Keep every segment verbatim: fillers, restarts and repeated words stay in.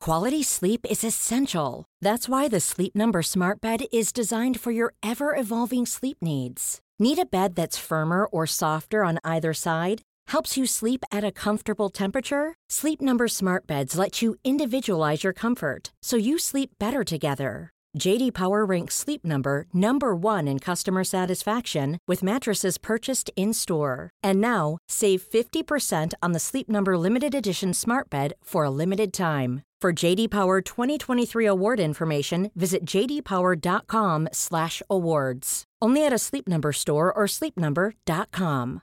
Quality sleep is essential. That's why the Sleep Number Smart Bed is designed for your ever-evolving sleep needs. Need a bed that's firmer or softer on either side? Helps you sleep at a comfortable temperature? Sleep Number Smart Beds let you individualize your comfort, so you sleep better together. J D Power ranks Sleep Number number one in customer satisfaction with mattresses purchased in-store. And now, save fifty percent on the Sleep Number Limited Edition Smart Bed for a limited time. For J D Power twenty twenty-three award information, visit j d power dot com slash awards. Only at a Sleep Number store or sleep number dot com.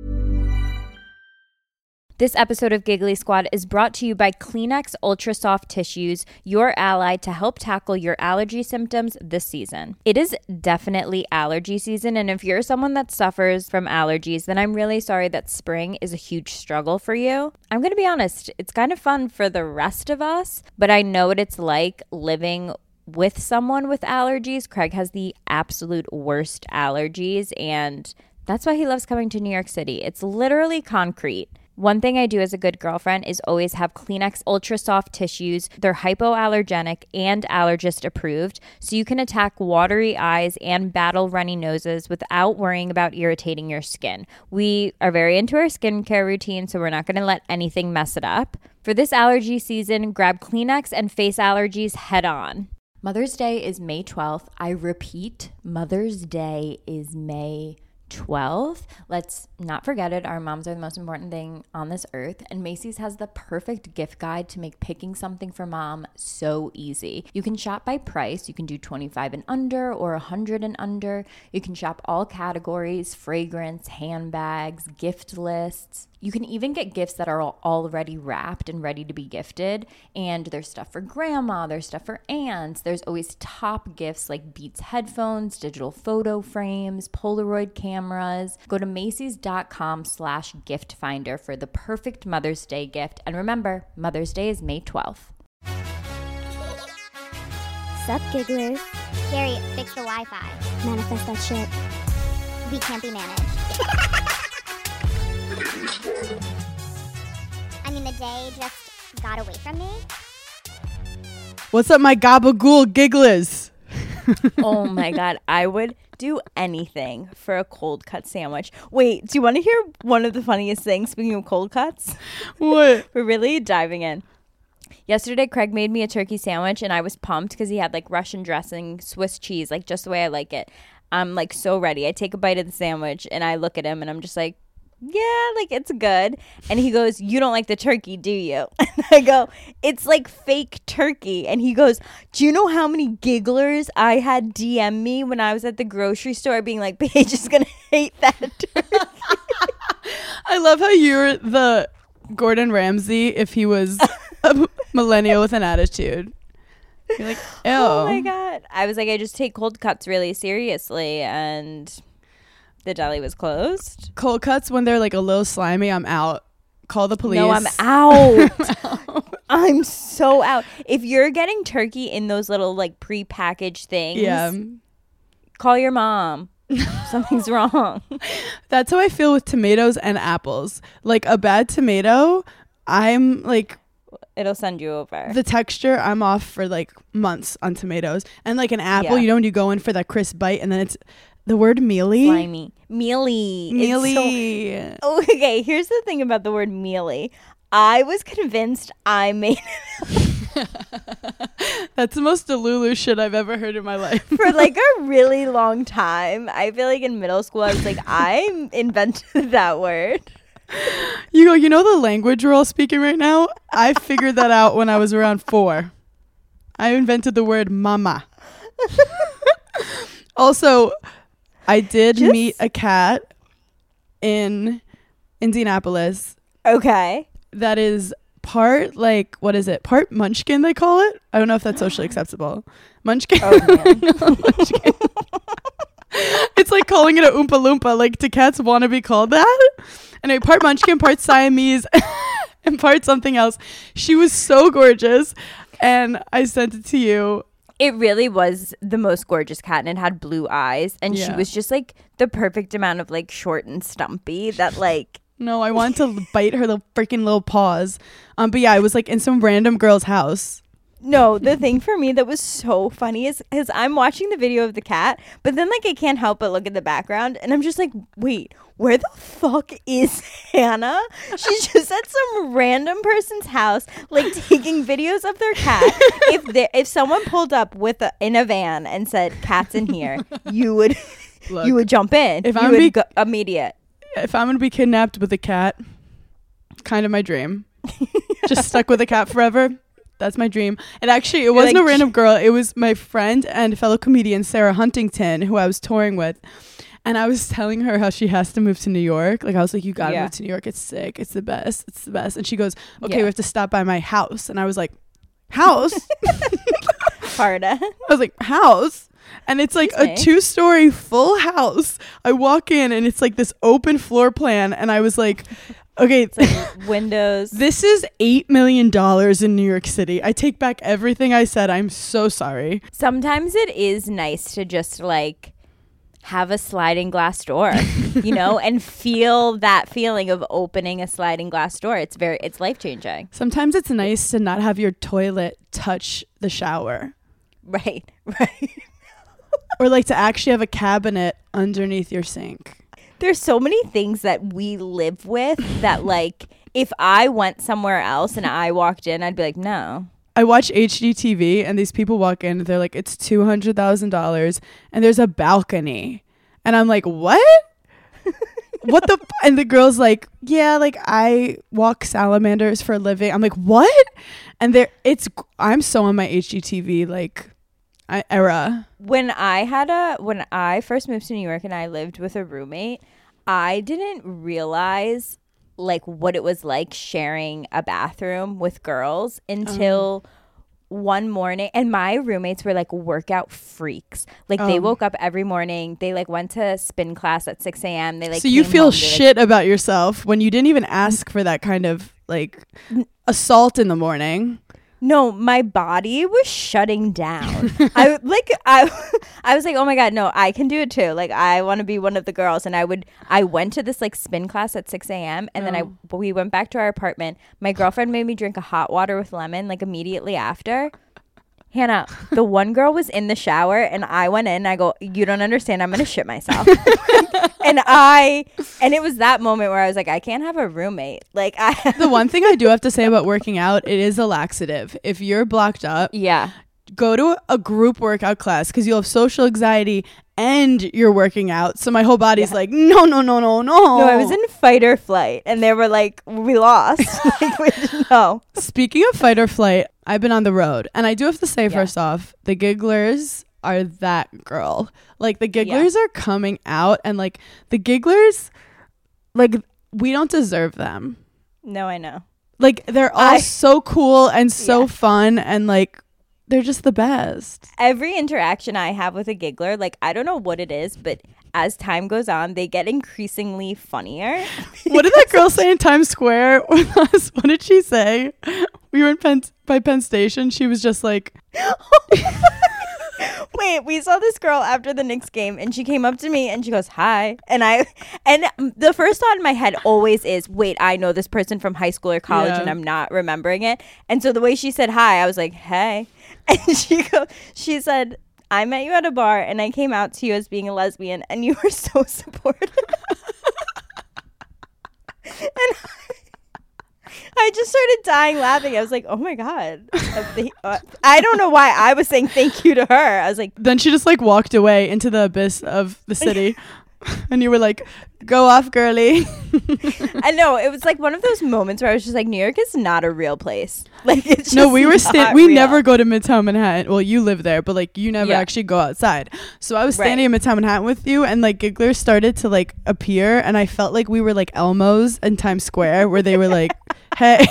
This episode of Giggly Squad is brought to you by Kleenex Ultra Soft Tissues, your ally to help tackle your allergy symptoms this season. It is definitely allergy season, and if you're someone that suffers from allergies, then I'm really sorry that spring is a huge struggle for you. I'm going to be honest, it's kind of fun for the rest of us, but I know what it's like living with someone with allergies. Craig has the absolute worst allergies, and that's why he loves coming to New York City. It's literally concrete. One thing I do as a good girlfriend is always have Kleenex Ultra Soft Tissues. They're hypoallergenic and allergist approved, so you can attack watery eyes and battle runny noses without worrying about irritating your skin. We are very into our skincare routine, so we're not going to let anything mess it up. For this allergy season, grab Kleenex and face allergies head on. Mother's Day is May twelfth. I repeat, Mother's Day is May twelfth. Let's not forget it. Our moms are the most important thing on this earth, and Macy's has the perfect gift guide to make picking something for mom so easy. You can shop by price. You can do twenty-five and under or one hundred and under. You can shop all categories: fragrance, handbags, gift lists. You can even get gifts that are already wrapped and ready to be gifted. And there's stuff for grandma, there's stuff for aunts. There's always top gifts like Beats headphones, digital photo frames, Polaroid cameras. Go to Macy's.com slash gift finder for the perfect Mother's Day gift. And remember, Mother's Day is May twelfth. Sup, gigglers? Gary, fix the Wi-Fi. Manifest that shit. We can't be managed. I mean, the day just got away from me. What's up, my gabagool gigglers? Oh my God, I would do anything for a cold cut sandwich. Wait, do you want to hear one of the funniest things, speaking of cold cuts? What? We're really diving in. Yesterday, Craig made me a turkey sandwich, and I was pumped because he had like Russian dressing, Swiss cheese, like just the way I like it. I'm like so ready. I take a bite of the sandwich, and I look at him, and I'm just like, yeah, like it's good. And he goes, you don't like the turkey, do you? And I go, it's like fake turkey. And he goes, do you know how many gigglers I had D M me when I was at the grocery store being like, Paige is going to hate that turkey? I love how you're the Gordon Ramsay if he was a millennial with an attitude. You're like, ew. Oh my God. I was like, I just take cold cuts really seriously, and the deli was closed. Cold cuts, when they're like a little slimy, I'm out. Call the police. No, I'm out. I'm, out. I'm so out. If you're getting turkey in those little like pre-packaged things, yeah, call your mom. Something's wrong. That's how I feel with tomatoes and apples. Like a bad tomato, I'm like, it'll send you over. The texture, I'm off for like months on tomatoes. And like an apple, yeah. you know, when you go in for that crisp bite, and then it's the word mealy. Slimy. Mealy. Mealy. So, oh, okay, here's the thing about the word mealy. I was convinced I made it. That's the most Delulu shit I've ever heard in my life. For like a really long time. I feel like in middle school, I was like, I invented that word. You go, you know the language we're all speaking right now? I figured that out when I was around four. I invented the word mama. Also, I did Just meet a cat in Indianapolis. Okay. That is part, like, what is it? Part munchkin, they call it? I don't know if that's socially acceptable. Munchkin. Oh, man. Munchkin. It's like calling it a Oompa Loompa. Like, do cats want to be called that? Anyway, part munchkin, part Siamese, and part something else. She was so gorgeous, and I sent it to you. It really was the most gorgeous cat, and it had blue eyes, and yeah. She was just like the perfect amount of like short and stumpy that like. No, I wanted to bite her little freaking little paws. Um, but yeah, I was like in some random girl's house. No, the thing for me that was so funny is is I'm watching the video of the cat, but then like I can't help but look at the background and I'm just like, wait, where the fuck is Hannah? She's just at some random person's house, like taking videos of their cat. If they, if someone pulled up with a, in a van and said "cat's in here," you would Look, you would jump in. if you I'm would be- go immediate. If I'm gonna be kidnapped with a cat, kind of my dream. Just stuck with a cat forever. That's my dream. And actually, it You're wasn't like, a random girl. It was my friend and fellow comedian Sarah Huntington, who I was touring with. And I was telling her how she has to move to New York. Like, I was like, you gotta Yeah. move to New York. It's sick. It's the best. It's the best. And she goes, okay, Yeah. we have to stop by my house. And I was like, house? Harda. I was like, house? And it's like Excuse a me. two-story full house. I walk in and it's like this open floor plan. And I was like, okay, It's like windows. this is eight million dollars in New York City. I take back everything I said. I'm so sorry. Sometimes it is nice to just like have a sliding glass door, you know, and feel that feeling of opening a sliding glass door. It's very, it's life changing. Sometimes it's nice to not have your toilet touch the shower, Right, right. or like to actually have a cabinet underneath your sink. There's so many things that we live with that like if I went somewhere else and I walked in, I'd be like, no. I watch H G T V and these people walk in and they're like, it's two hundred thousand dollars and there's a balcony. And I'm like, what? What the? F-? And the girl's like, yeah, like I walk salamanders for a living. I'm like, what? And there, it's, I'm so on my H G T V like I, era. When I had a when I first moved to New York and I lived with a roommate, I didn't realize like what it was like sharing a bathroom with girls until one morning. And my roommates were like workout freaks. Like they Um. woke up every morning. They like went to spin class at six a.m. They like So you came feel home, they, like, shit about yourself when you didn't even ask for that kind of like assault in the morning. No, my body was shutting down. I like I I was like, "Oh my god, no, I can do it too." Like I want to be one of the girls, and I would I went to this like spin class at six a.m. and then I we went back to our apartment. My girlfriend made me drink a hot water with lemon like immediately after. Hannah, the one girl was in the shower and I went in and I go, "You don't understand, I'm going to shit myself." and I and it was that moment where I was like, I can't have a roommate. Like I The one thing I do have to say about working out, it is a laxative. If you're blocked up, Yeah. go to a group workout class because you'll have social anxiety and you're working out. So my whole body's Yeah. like, no, no, no, no, no. No, I was in fight or flight, and they were like, "We lost." Like, we didn't know. Speaking of fight or flight, I've been on the road. And I do have to say, Yeah. first off, the gigglers are that girl. Like, the gigglers are coming out. And, like, the gigglers, like, we don't deserve them. No, I know. Like, they're all I- so cool and so Yeah. fun. And, like, they're just the best. Every interaction I have with a giggler, like I don't know what it is, but as time goes on, they get increasingly funnier. What did that girl say in Times Square with us? What did she say? We were in Penn, by Penn Station. She was just like, Wait, we saw this girl after the Knicks game, and she came up to me and she goes, "Hi," and I, and the first thought in my head always is, "Wait, I know this person from high school or college, Yeah. and I'm not remembering it." And so the way she said hi, I was like, "Hey," and she go, she said, "I met you at a bar, and I came out to you as being a lesbian, and you were so supportive." And I just started dying laughing. I was like, "Oh my god!" Uh, the- uh, I don't know why I was saying thank you to her. I was like, then she just like walked away into the abyss of the city. And you were like, go off, girly. I know it was like one of those moments where I was just like, New York is not a real place. Like it's No, just we were not sta- we real. never go to Midtown Manhattan. Well, you live there, but like you never Yeah. actually go outside. So I was Right. standing in Midtown Manhattan with you, and like gigglers started to like appear, and I felt like we were like Elmos in Times Square, where they were like, "Hey."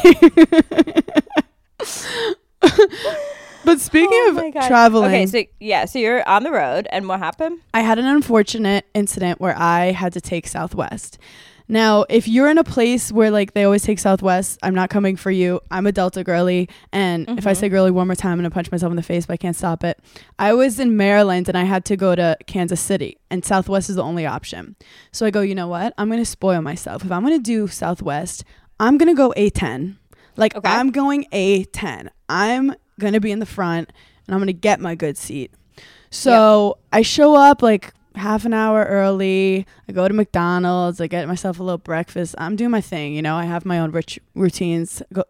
But speaking Oh my of God. traveling, Okay, so yeah, so you're on the road, and what happened? I had an unfortunate incident where I had to take Southwest. Now, if you're in a place where like they always take Southwest, I'm not coming for you. I'm a Delta girly, and if I Mhm. say girly one more time, I'm gonna punch myself in the face, but I can't stop it. I was in Maryland and I had to go to Kansas City, and Southwest is the only option. So I go, you know what? I'm gonna spoil myself. If I'm gonna do Southwest, I'm gonna go A ten. Like Okay. I'm going A ten. I'm going to be in the front and I'm going to get my good seat. So yep. I show up like half an hour early. I go to McDonald's. I get myself a little breakfast. I'm doing my thing. You know, I have my own rich routines. Go-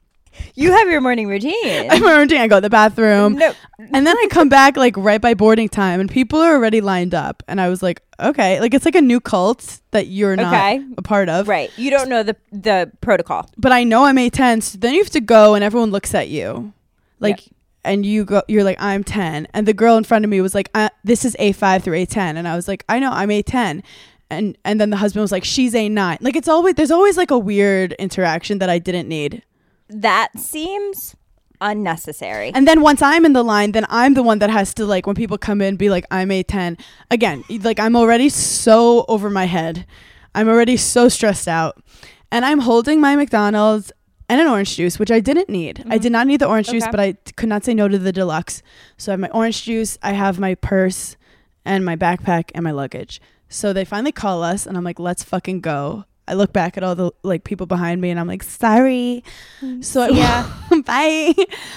You have your morning routine. I have my routine. I go to the bathroom. No. And then I come back like right by boarding time and people are already lined up. And I was like, okay. Like it's like a new cult that you're not okay. a part of. Right. You don't know the the protocol. But I know I'm A ten. So then you have to go and everyone looks at you. Like, yep. and you go, you're like, I'm ten. And the girl in front of me was like, uh, this is A five through A ten. And I was like, I know, I'm A ten. And, and then the husband was like, she's A nine. Like it's always, there's always like a weird interaction that I didn't need. That seems unnecessary. And then once I'm in the line, then I'm the one that has to, like, when people come in, be like, I'm A ten. Again, like, I'm already so over my head. I'm already so stressed out. And I'm holding my McDonald's and an orange juice, which I didn't need. Mm-hmm. I did not need the orange okay. juice, but I t- could not say no to the deluxe. So I have my orange juice, I have my purse and my backpack and my luggage. So they finally call us, and I'm like, let's fucking go. I look back at all the like people behind me and I'm like, sorry. So I, yeah, bye.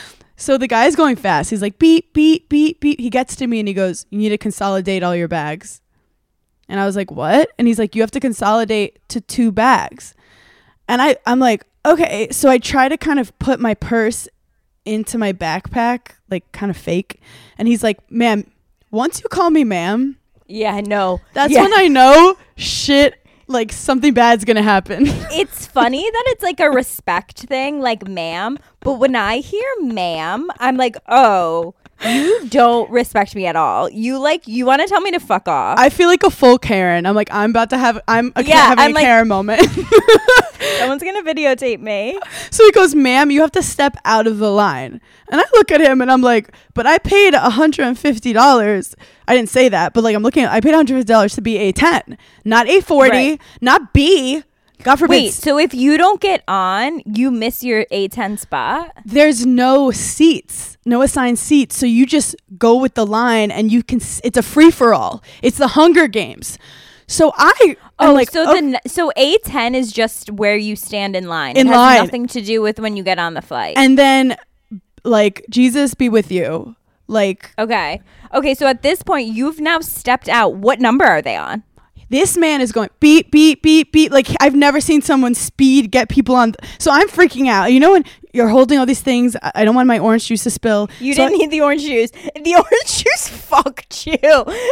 So the guy's going fast. He's like, beep, beep, beep, beep. He gets to me and he goes, you need to consolidate all your bags. And I was like, what? And he's like, you have to consolidate to two bags. And I, I'm like, okay. So I try to kind of put my purse into my backpack, like kind of fake. And he's like, ma'am, once you call me ma'am. Yeah, no. That's yeah. when I know shit. Like something bad's gonna happen. It's funny that it's like a respect thing, like ma'am. But when I hear ma'am, I'm like, oh, you don't respect me at all. You like, you want to tell me to fuck off. I feel like a full Karen. I'm like, I'm about to have, I'm a, yeah, having I'm a like, Karen moment. Someone's gonna videotape me. So he goes, ma'am, you have to step out of the line. And I look at him and I'm like, but I paid one hundred fifty dollars. I didn't say that, but like I'm looking at, I paid one hundred fifty dollars to be A ten, not A forty, right. Not B. God forbid. Wait, so if you don't get on, you miss your A ten spot? There's no seats, no assigned seats. So you just go with the line and you can, it's a free for all. It's the Hunger Games. So I, oh, I'm like, so oh, the so A ten is just where you stand in line. In it has line. Nothing to do with when you get on the flight. And then, like, Jesus be with you. Like, okay, okay. So at this point, you've now stepped out. What number are they on? This man is going beep, beep, beep, beep. Like, I've never seen someone speed get people on. Th- so I'm freaking out. You know, when you're holding all these things, I, I don't want my orange juice to spill. You so didn't I- need the orange juice. The orange juice fucked you.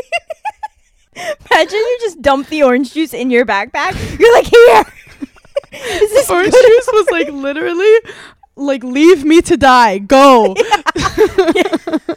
Imagine you just dump the orange juice in your backpack. You're like, here. Is this orange good? juice was like literally like, leave me to die. Go. Yeah.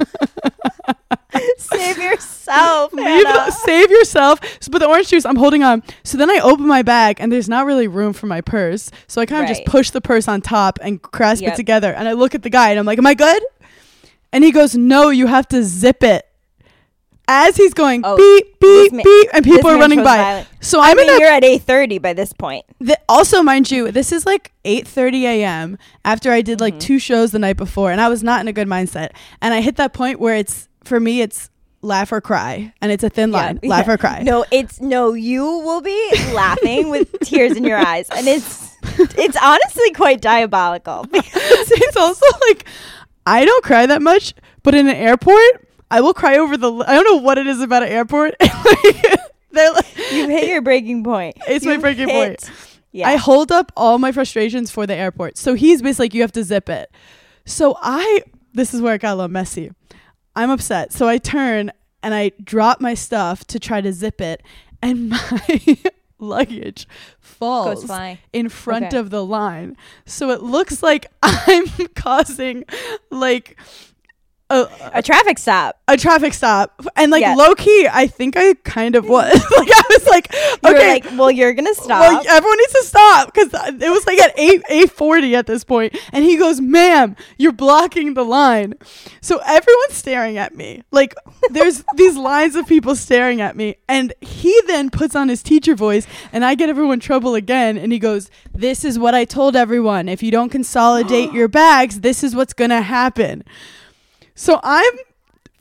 Save yourself. Leave the, save yourself. So, but the orange juice, I'm holding on. So then I open my bag and there's not really room for my purse. So I kind of right. just push the purse on top and grasp yep. it together. And I look at the guy and I'm like, am I good? And he goes, no, you have to zip it. As he's going oh, beep, beep, ma- beep, and people are running by. Violent. So I I'm mean, in a, you're at eight thirty by this point. The, also, mind you, this is like eight thirty a.m. after I did like mm-hmm. two shows the night before, and I was not in a good mindset. And I hit that point where it's, for me, it's laugh or cry, and it's a thin yeah, line, laugh yeah. or cry. No, it's no, you will be laughing with tears in your eyes, and it's it's honestly quite diabolical. Because it's also like, I don't cry that much, but in an airport, I will cry over the, I don't know what it is about an airport. like, like, You've hit your breaking point. It's You've my breaking hit, point. Yeah. I hold up all my frustrations for the airport. So he's basically like, you have to zip it. So I, this is where it got a little messy. I'm upset. So I turn and I drop my stuff to try to zip it. And my luggage falls in front okay. of the line. So it looks like I'm causing like... A, a traffic stop. A traffic stop. And like yes. low key, I think I kind of was. like I was like, you okay. Like, well, you're going to stop. Well, everyone needs to stop. Because it was like at eight, eight forty at this point. And he goes, ma'am, you're blocking the line. So everyone's staring at me. Like there's these lines of people staring at me. And he then puts on his teacher voice. And I get everyone in trouble again. And he goes, this is what I told everyone. If you don't consolidate your bags, this is what's going to happen. So I'm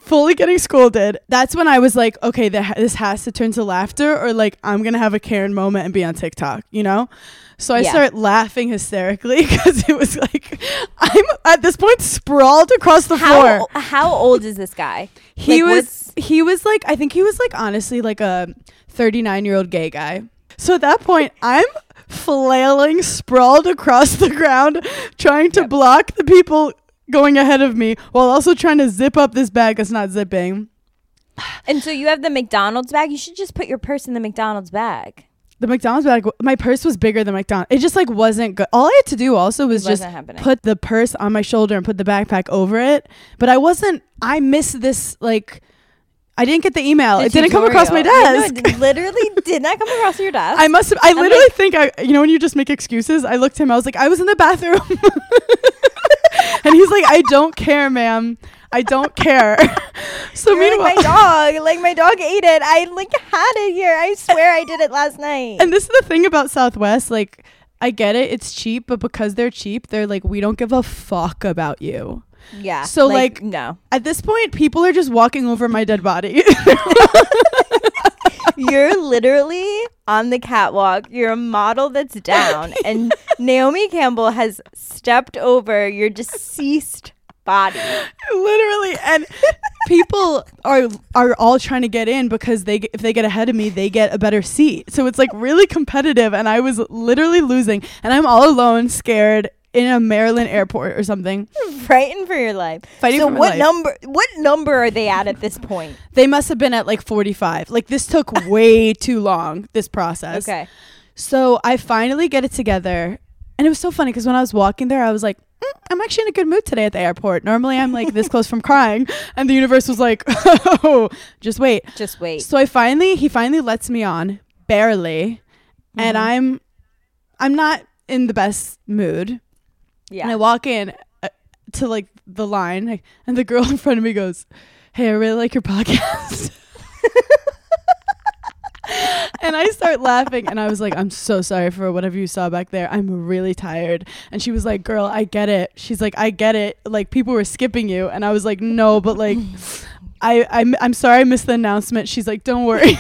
fully getting scolded. That's when I was like, okay, th- this has to turn to laughter, or like I'm gonna have a Karen moment and be on TikTok, you know? So I Yeah. start laughing hysterically because it was like I'm at this point sprawled across the How floor. how old is this guy? He Like, was he was like I think he was like honestly like a thirty-nine year old gay guy. So at that point I'm flailing sprawled across the ground trying to Yep. block the people going ahead of me while also trying to zip up this bag that's not zipping. And so you have the McDonald's bag. You should just put your purse in the McDonald's bag. The McDonald's bag, my purse was bigger than McDonald's. It just like wasn't good. All I had to do also was It just wasn't happening. put the purse on my shoulder and put the backpack over it. But I wasn't, I missed this, like, I didn't get the email. The it didn't come across my tutorial. No, desk. it literally did not come across your desk. I must have, I I'm literally like- think I, you know, when you just make excuses, I looked at him, I was like, I was in the bathroom. And he's like, I don't care, ma'am. I don't care. So You're meanwhile, like my dog. Like my dog ate it. I like had it here. I swear I did it last night. and this is the thing about Southwest, like, I get it, it's cheap, but because they're cheap, they're like, we don't give a fuck about you. Yeah. So, like- no. At this point, people are just walking over my dead body. You're literally on the catwalk. You're a model that's down, and Naomi Campbell has stepped over your deceased body. Literally, and people are are all trying to get in because they get- if they get ahead of me, they get a better seat. So it's like really competitive, and I was literally losing, and I'm all alone, scared in a Maryland airport or something. Fighting for your life. Fighting so for my what life. number? What number are they at at this point? They must have been at like forty-five. Like this took way too long, this process. Okay. So I finally get it together. And it was so funny because when I was walking there, I was like, mm, I'm actually in a good mood today at the airport. Normally I'm like this close from crying. And the universe was like, oh, just wait. Just wait. So I finally, he finally lets me on, barely. And Mhm. I'm, I'm not in the best mood. Yeah. And I walk in uh, to like the line, like, and the girl in front of me goes, hey, I really like your podcast. And I start laughing, and I was like, I'm so sorry for whatever you saw back there. I'm really tired. And she was like, girl, I get it. She's like, I get it. Like, people were skipping you. And I was like, no, but like, I, I'm, I'm sorry I missed the announcement. She's like, don't worry.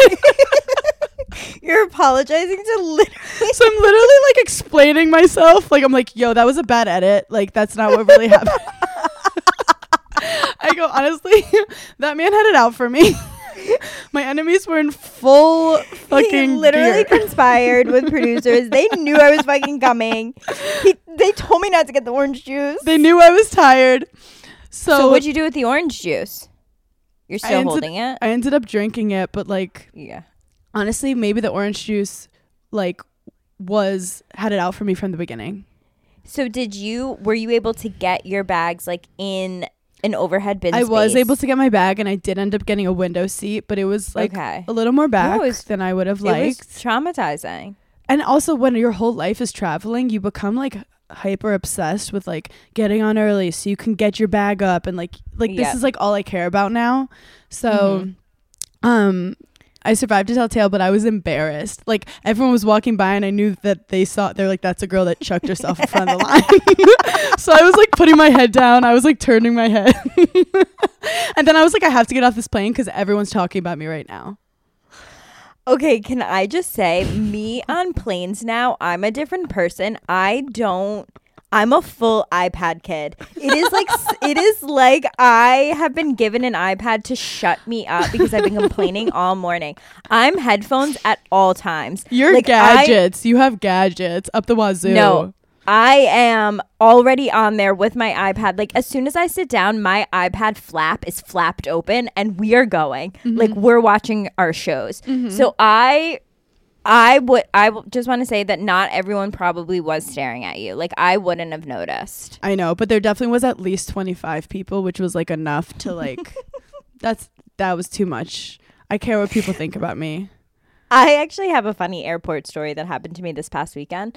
You're apologizing to literally. So I'm literally like explaining myself. Like, I'm like, yo, that was a bad edit. Like, that's not what really happened. I go, honestly, that man had it out for me. My enemies were in full fucking He literally gear. conspired with producers. They knew I was fucking coming. He, they told me not to get the orange juice. They knew I was tired. So, So what'd you do with the orange juice? You're I still ended- holding it? I ended up drinking it, but like, Yeah. honestly, maybe the orange juice like was had it out for me from the beginning. So did you, were you able to get your bags like in an overhead bin I was space? able to get my bag, and I did end up getting a window seat, but it was like Okay. a little more back it was- than I would have It was liked. traumatizing. And also, when your whole life is traveling, you become like hyper obsessed with like getting on early so you can get your bag up, and like like Yeah. this is like all I care about now. So um I survived to tell tale, but I was embarrassed. Like everyone was walking by, and I knew that they saw. They're like, "That's a girl that chucked herself in front of the line." So I was like putting my head down. I was like turning my head, and then I was like, "I have to get off this plane because everyone's talking about me right now." Okay, can I just say, me on planes now, I'm a different person. I don't. I'm a full iPad kid. It is like s- it is like I have been given an iPad to shut me up because I've been complaining all morning. I'm headphones at all times. Your Like, I- gadgets, you have gadgets up the wazoo. No, I am already on there with my iPad. Like as soon as I sit down, my iPad flap is flapped open and we are going. Mm-hmm. Like we're watching our shows. So I I would I w- just want to say that not everyone probably was staring at you. Like I wouldn't have noticed. I know, but there definitely was at least twenty-five people, which was like enough to like. that's that was too much. I care what people think about me. I actually have a funny airport story that happened to me this past weekend.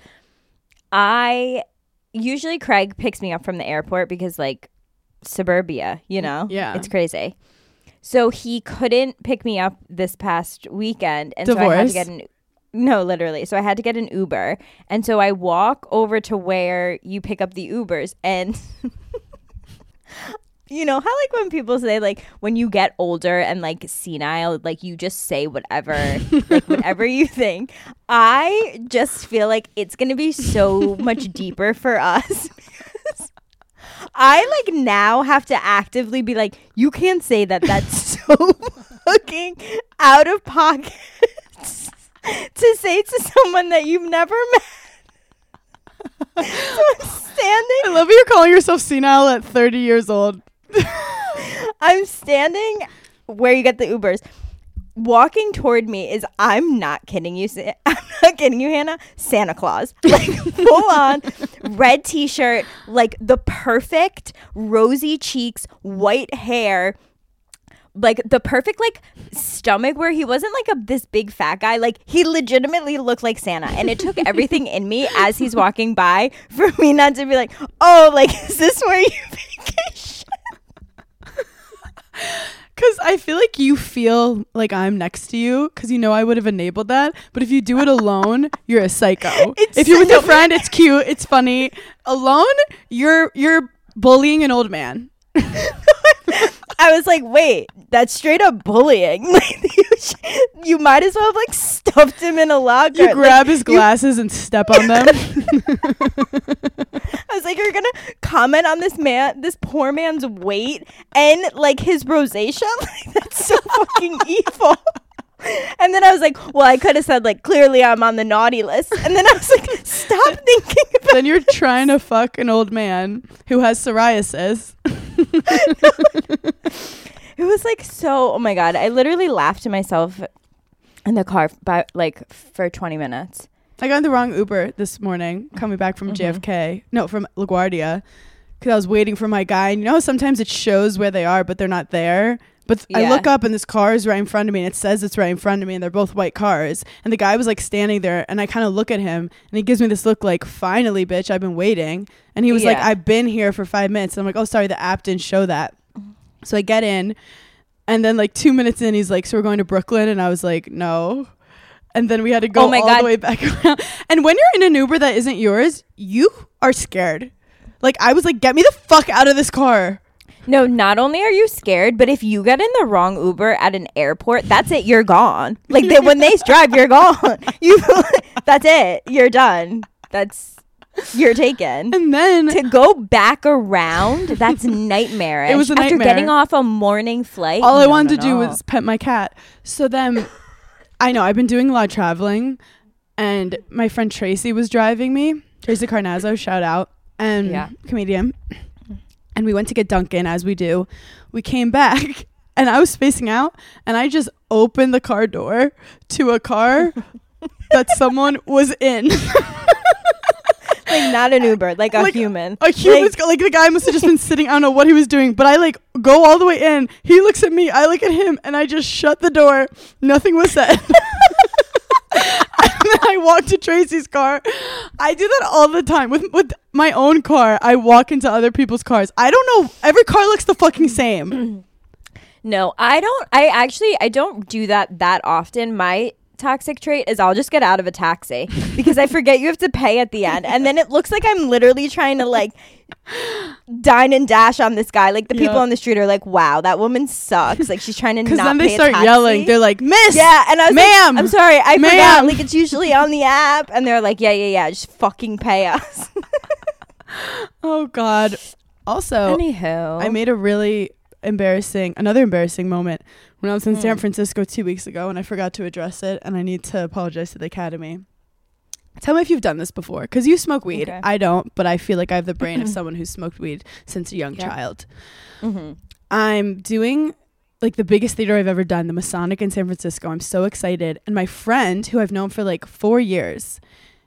I usually Craig picks me up from the airport because like suburbia, you know? Yeah. It's crazy. So he couldn't pick me up this past weekend and so I had to Divorce? get an no, literally. So I had to get an Uber. And so I walk over to where you pick up the Ubers and you know how like when people say like when you get older and like senile, like you just say whatever, like whatever you think. I just feel like it's gonna be so much deeper for us. I like now have to actively be like, you can't say that. That's so fucking out of pocket to say to someone that you've never met. So I'm standing. I love how you're calling yourself senile at thirty years old. I'm standing where you get the Ubers. Walking toward me is, I'm not kidding you. Sa- I'm not kidding you, Hannah. Santa Claus. Like full on red t-shirt, like the perfect rosy cheeks, white hair, like the perfect like stomach where he wasn't like a this big fat guy. Like he legitimately looked like Santa. And it took everything in me as he's walking by for me not to be like, oh, like, is this where you vacation? Because I feel like you feel like I'm next to you because you know I would have enabled that. But if you do it alone, you're a psycho. It's if you're with so- your friend, it's cute, it's funny. Alone, you're you're bullying an old man. I was like, wait, that's straight up bullying. Like you, sh- you might as well have like stuffed him in a locker. You grab like, his glasses you- and step on them. I was like, you're gonna comment on this man, this poor man's weight and like his rosacea? Like that's so fucking evil. And then I was like, well, I could have said like, clearly I'm on the naughty list. And then I was like, stop thinking about Then you're trying to fuck an old man who has psoriasis. It was like so, oh my God. I literally laughed to myself in the car by, like for twenty minutes. I got in the wrong Uber this morning coming back from mm-hmm. J F K. No, from LaGuardia. Because I was waiting for my guy. And you know, sometimes it shows where they are, but they're not there. But th- yeah. I look up and this car is right in front of me and it says it's right in front of me and they're both white cars. And the guy was like standing there and I kind of look at him and he gives me this look like, finally, bitch, I've been waiting. And he was yeah. like, I've been here for five minutes. And I'm like, oh, sorry, the app didn't show that. So I get in and then like two minutes in, he's like, so we're going to Brooklyn? And I was like, no. And then we had to go oh my all God. the way back around. And when you're in an Uber that isn't yours, you are scared. Like I was like, get me the fuck out of this car. No, not only are you scared, but if you get in the wrong Uber at an airport, that's it. You're gone. Like they, when they drive, you're gone. You, that's it. You're done. That's you're taken. And then to go back around, that's nightmarish. It was a After nightmare. getting off a morning flight. All no, I wanted no, to do no. was pet my cat. So then, I know I've been doing a lot of traveling, and my friend Tracy was driving me. Tracy Carnazzo, shout out, and yeah. comedian. And we went to get Dunkin', as we do. We came back, and I was spacing out, and I just opened the car door to a car that someone was in. Like not an Uber, like a like human. A human, like, like the guy must have just been sitting. I don't know what he was doing, but I like go all the way in. He looks at me, I look at him, and I just shut the door. Nothing was said. And then I walk to Tracy's car. I do that all the time with with my own car. I walk into other people's cars. I don't know. Every car looks the fucking same. No, I don't. I actually I don't do that that often. My toxic trait is I'll just get out of a taxi because I forget you have to pay at the end, and then it looks like I'm literally trying to like dine and dash on this guy. Like the people yeah. on the street are like, "Wow, that woman sucks." Like she's trying to because not then they pay start a taxi. yelling. They're like, "Miss, yeah," and I was ma'am, like, "I'm sorry, I ma'am. forgot." Like it's usually on the app, and they're like, "Yeah, yeah, yeah, just fucking pay us." Oh God. Also, anywho, I made a really embarrassing, another embarrassing moment when I was in mm. San Francisco two weeks ago, and I forgot to address it, and I need to apologize to the Academy. Tell me if you've done this before, because you smoke weed. Okay. I don't, but I feel like I have the brain of someone who's smoked weed since a young yeah. child. Mm-hmm. I'm doing like the biggest theater I've ever done, the Masonic in San Francisco. I'm so excited. And my friend, who I've known for like four years,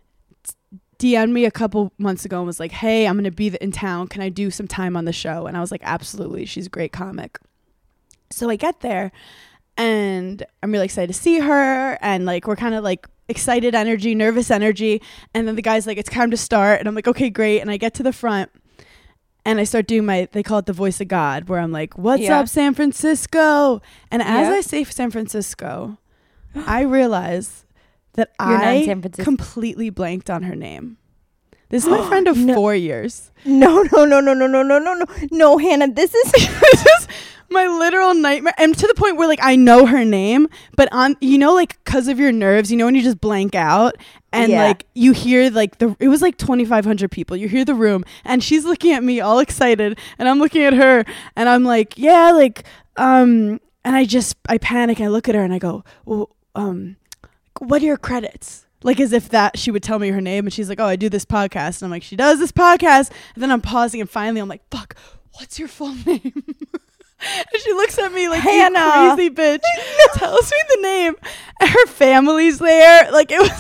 D M'd me a couple months ago and was like, hey, I'm going to be in town. Can I do some time on the show? And I was like, absolutely. She's a great comic. So I get there and I'm really excited to see her. And like, we're kind of like excited energy, nervous energy. And then the guy's like, it's time to start. And I'm like, okay, great. And I get to the front and I start doing my, they call it the voice of God, where I'm like, what's yeah. up, San Francisco? And as yeah. I say San Francisco, I realize that You're I non-San Francisco. completely blanked on her name. This is my friend of No. four years. No, no, no, no, no, no, no, no, no, no, Hannah. This is This is my literal nightmare. And to the point where, like, I know her name, but on, you know, like, because of your nerves, you know, when you just blank out and, Yeah. like, you hear, like, the, it was like twenty-five hundred people. You hear the room and she's looking at me all excited and I'm looking at her and I'm like, yeah, like, um, and I just, I panic and I look at her and I go, well, um, what are your credits? Like, as if that she would tell me her name and she's like, oh, I do this podcast. And I'm like, she does this podcast. And then I'm pausing and finally I'm like, fuck, what's your full name? And she looks at me like, Hannah. you crazy bitch. Tells me the name. And her family's there. Like, it was.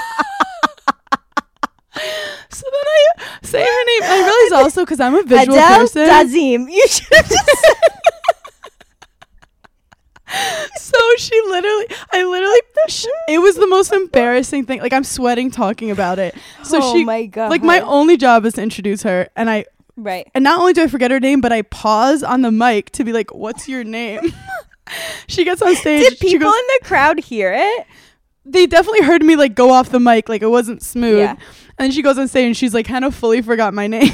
So then I say her name. I realize also because I'm a visual Adele person. Dazeem. You should have just said So she literally, I literally, sh- it was the most embarrassing thing. Like, I'm sweating talking about it. So Oh she, my God. like, my only job is to introduce her. And I, Right. and not only do I forget her name, but I pause on the mic to be like, what's your name? She gets on stage. Did she people goes, in the crowd hear it? they definitely heard me, like, go off the mic. Like, it wasn't smooth. Yeah. And then she goes on stage and she's like, Hannah fully forgot my name.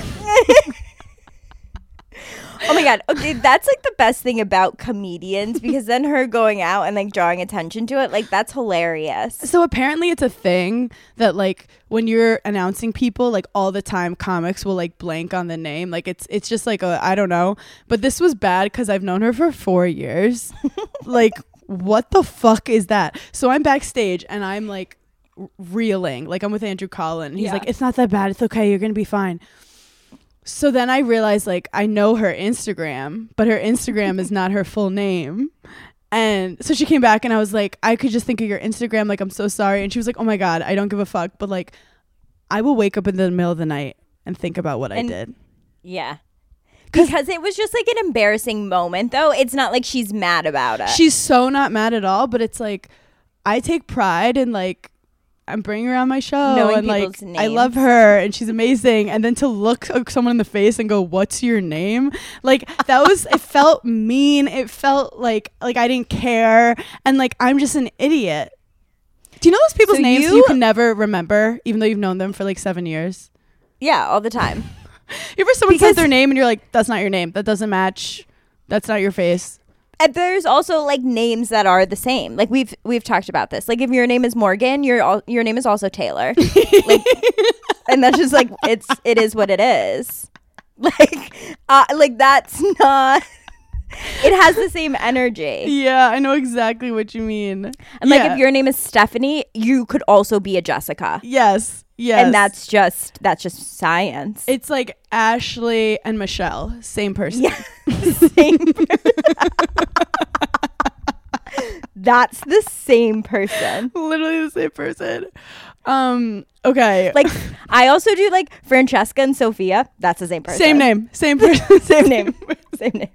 Oh my God. Okay, that's like the best thing about comedians, because then her going out and like drawing attention to it, like, that's hilarious. So apparently it's a thing that, like, when you're announcing people, like, all the time comics will, like, blank on the name. Like, it's it's just like a, I don't know. But this was bad because I've known her for four years. Like, what the fuck is that? So I'm backstage and I'm like r- reeling. Like, I'm with Andrew Collin. He's Yeah. like, it's not that bad. It's okay. You're going to be fine. So then I realized, like, I know her Instagram, but her Instagram is not her full name. And so she came back and I was like, I could just think of your Instagram. Like, I'm so sorry. And she was like, oh my God, I don't give a fuck. But, like, I will wake up in the middle of the night and think about what And- I did. Yeah. Because it was just like an embarrassing moment, though. It's not like she's mad about it. She's so not mad at all. But it's like, I take pride in, like, I'm bringing her on my show. Knowing and, like, people's I love names. her and she's amazing. And then to look uh, someone in the face and go, what's your name? Like, that was, it felt mean. It felt like, like I didn't care. And, like, I'm just an idiot. Do you know those people's So names you, you- can never remember, even though you've known them for like seven years? Yeah, all the time. You ever someone Because- says their name and you're like, that's not your name. That doesn't match. That's not your face. And there's also like names that are the same. Like we've we've talked about this. Like if your name is Morgan, your al- your name is also Taylor. Like, and that's just like it's it is what it is. Like uh, like that's not. It has the same energy. Yeah, I know exactly what you mean. And like Yeah. if your name is Stephanie, you could also be a Jessica. Yes, yes. And that's just that's just science. It's like Ashley and Michelle, same person. Yeah. Same per- That's the same person. Literally the same person. Um, okay. Like I also do like Francesca and Sophia. That's the same person. same name, same person, Same name. Same name.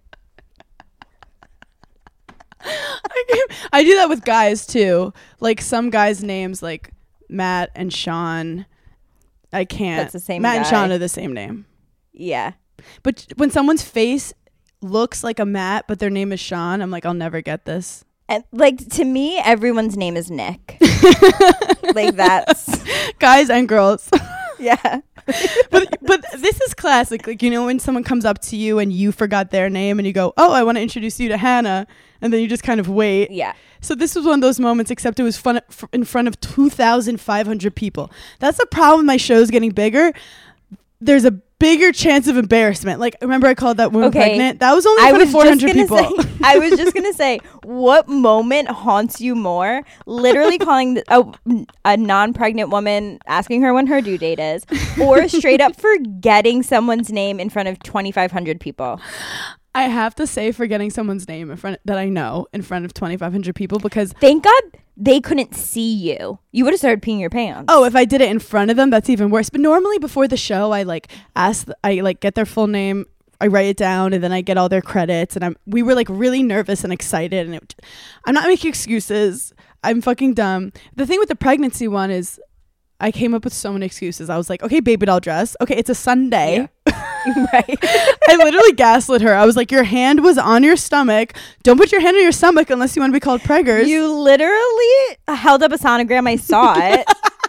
I, can't- I do that with guys too. Like some guys' names, like Matt and Sean. I can't. That's the same Matt and guy. Sean are the same name. Yeah. But when someone's face looks like a Matt, but their name is Sean, I'm like, I'll never get this. And like to me, everyone's name is Nick. Like that's Guys and girls. yeah. but but this is classic. Like, you know, when someone comes up to you and you forgot their name and you go, oh, I want to introduce you to Hannah. And then you just kind of wait. Yeah. So this was one of those moments, except it was fun f- in front of two thousand five hundred people. That's the problem with my shows getting bigger. There's a bigger chance of embarrassment. Like, remember I called that woman Okay. pregnant? That was only I in front was of four hundred just gonna people. say, I was just gonna say, what moment haunts you more? Literally calling the, a, a non-pregnant woman, asking her when her due date is, or straight up forgetting someone's name in front of twenty-five hundred people. I have to say, forgetting someone's name in front that I know in front of twenty-five hundred people, because Thank God they couldn't see you. You would have started peeing your pants. oh, if I did it in front of them, that's even worse. But normally before the show, I like ask, I like get their full name, I write it down, and then I get all their credits. And I'm we were like really nervous and excited, and it, I'm not making excuses. I'm fucking dumb. The thing with the pregnancy one is, I came up with so many excuses. I was like, okay, baby doll dress. Okay, it's a Sunday. Right. I literally gaslit her. I was like, your hand was on your stomach. Don't put your hand on your stomach unless you want to be called preggers. You literally held up a sonogram. I saw it.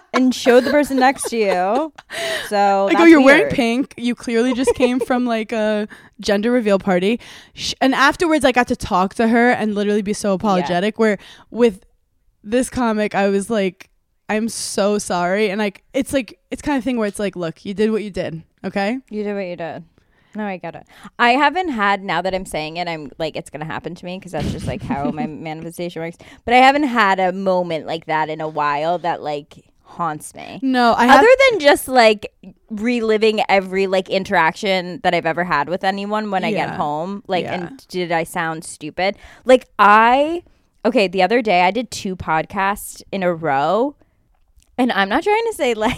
and showed the person next to you. So Like, that's oh, you're weird. wearing pink. You clearly just came from like a gender reveal party. Sh- and afterwards, I got to talk to her and literally be so apologetic. Where with this comic, I was like, I'm so sorry. And like, it's like, it's kind of thing where it's like, look, you did what you did. Okay. You did what you did. No, I get it. I haven't had, now that I'm saying it, I'm like, it's going to happen to me because that's just like how my manifestation works. But I haven't had a moment like that in a while that like haunts me. No, I have. Other than just like reliving every like interaction that I've ever had with anyone when I get Yeah. home. Like, Yeah. and did I sound stupid? Like I, okay, the other day I did two podcasts in a row. And I'm not trying to say like,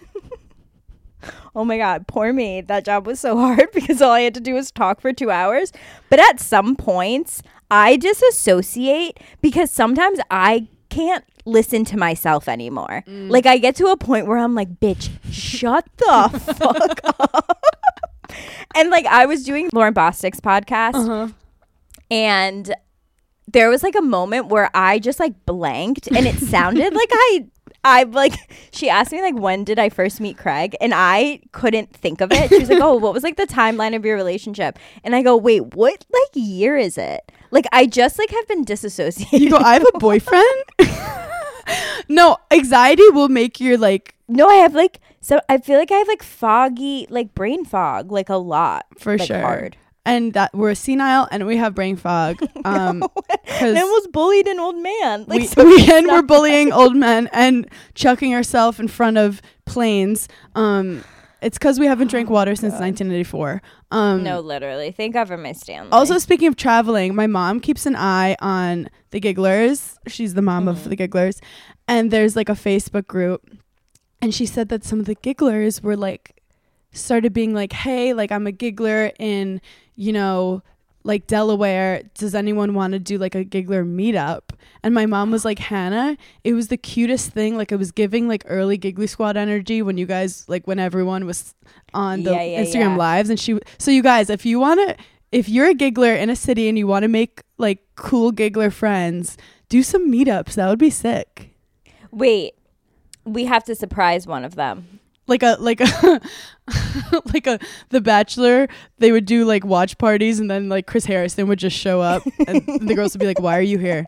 oh my God, poor me. That job was so hard because all I had to do was talk for two hours. But at some points, I disassociate because sometimes I can't listen to myself anymore. Mm. Like I get to a point where I'm like, bitch, shut the fuck up. And like I was doing Lauren Bostic's podcast uh-huh. and there was like a moment where I just like blanked and it sounded like I I like she asked me like when did I first meet Craig and I couldn't think of it. She was like, oh, what was like the timeline of your relationship? And I go, wait, what like year is it? Like I just like have been disassociated. You go, I have a boyfriend. No, anxiety will make your like. No, I have like so I feel like I have like foggy like brain fog like a lot For like, sure. Hard. And that we're senile and we have brain fog. Um, no. And almost bullied an old man. Like we, so we and we're bullying old men and chucking ourselves in front of planes. Um, it's because we haven't drank water oh since God. nineteen eighty-four. Um, no, literally. Thank God for my Stanley. Also, speaking of traveling, my mom keeps an eye on the Gigglers. She's the mom mm. of the Gigglers. And there's like a Facebook group. And she said that some of the Gigglers were like, started being like, hey, like I'm a giggler in, you know, like Delaware. Does anyone want to do like a giggler meetup? And my mom was like, Hannah, it was the cutest thing. Like it was giving like early Giggly Squad energy when you guys, like when everyone was on the yeah, yeah, Instagram yeah. lives. And she, so you guys, if you want to, if you're a giggler in a city and you want to make like cool giggler friends, do some meetups. That would be sick. Wait, we have to surprise one of them. Like a like a like a The Bachelor, they would do like watch parties and then like Chris Harrison would just show up and the girls would be like, why are you here?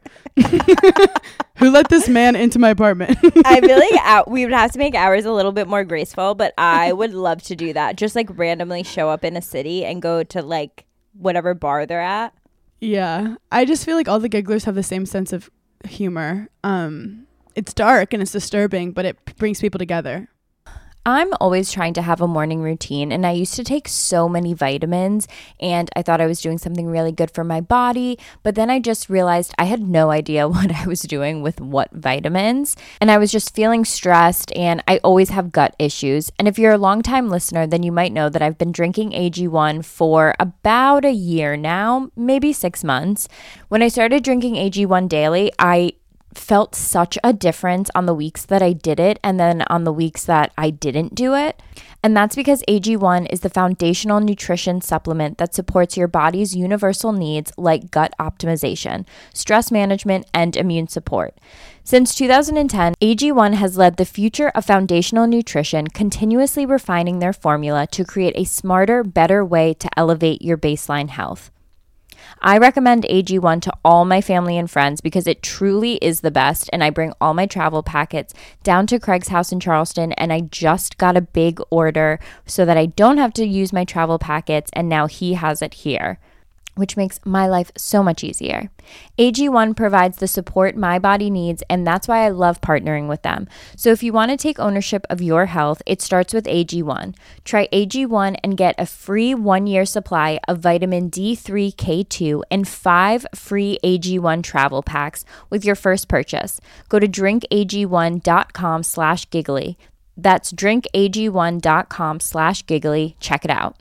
Who let this man into my apartment? I feel like out, we would have to make ours a little bit more graceful, but I would love to do that. Just like randomly show up in a city and go to like whatever bar they're at. Yeah, I just feel like all the Gigglers have the same sense of humor. Um, it's dark and it's disturbing, but it p- brings people together. I'm always trying to have a morning routine, and I used to take so many vitamins, and I thought I was doing something really good for my body, but then I just realized I had no idea what I was doing with what vitamins, and I was just feeling stressed, and I always have gut issues. And if you're a longtime listener, then you might know that I've been drinking A G one for about a year now, maybe six months. When I started drinking A G one daily, I felt such a difference on the weeks that I did it and then on the weeks that I didn't do it. And that's because A G one is the foundational nutrition supplement that supports your body's universal needs like gut optimization, stress management, and immune support. Since two thousand ten, A G one has led the future of foundational nutrition, continuously refining their formula to create a smarter, better way to elevate your baseline health. I recommend A G one to all my family and friends because it truly is the best, and I bring all my travel packets down to Craig's house in Charleston, and I just got a big order so that I don't have to use my travel packets, and now he has it here, which makes my life so much easier. A G one provides the support my body needs, and that's why I love partnering with them. So if you want to take ownership of your health, it starts with A G one. Try A G one and get a free one-year supply of vitamin D three K two and five free A G one travel packs with your first purchase. Go to drinkag1.com slash giggly. That's drinkag1.com slash giggly. Check it out.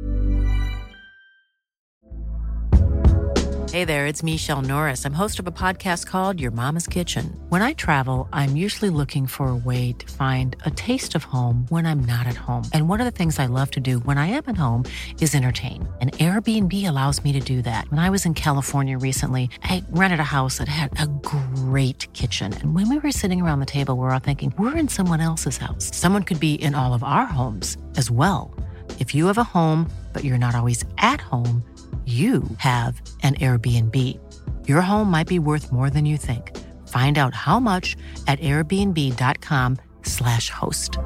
Hey there, it's Michelle Norris. I'm host of a podcast called Your Mama's Kitchen. When I travel, I'm usually looking for a way to find a taste of home when I'm not at home. And one of the things I love to do when I am at home is entertain. And Airbnb allows me to do that. When I was in California recently, I rented a house that had a great kitchen. And when we were sitting around the table, we're all thinking, we're in someone else's house. Someone could be in all of our homes as well. If you have a home, but you're not always at home, you have an Airbnb. Your home might be worth more than you think. Find out how much at airbnb.com slash host.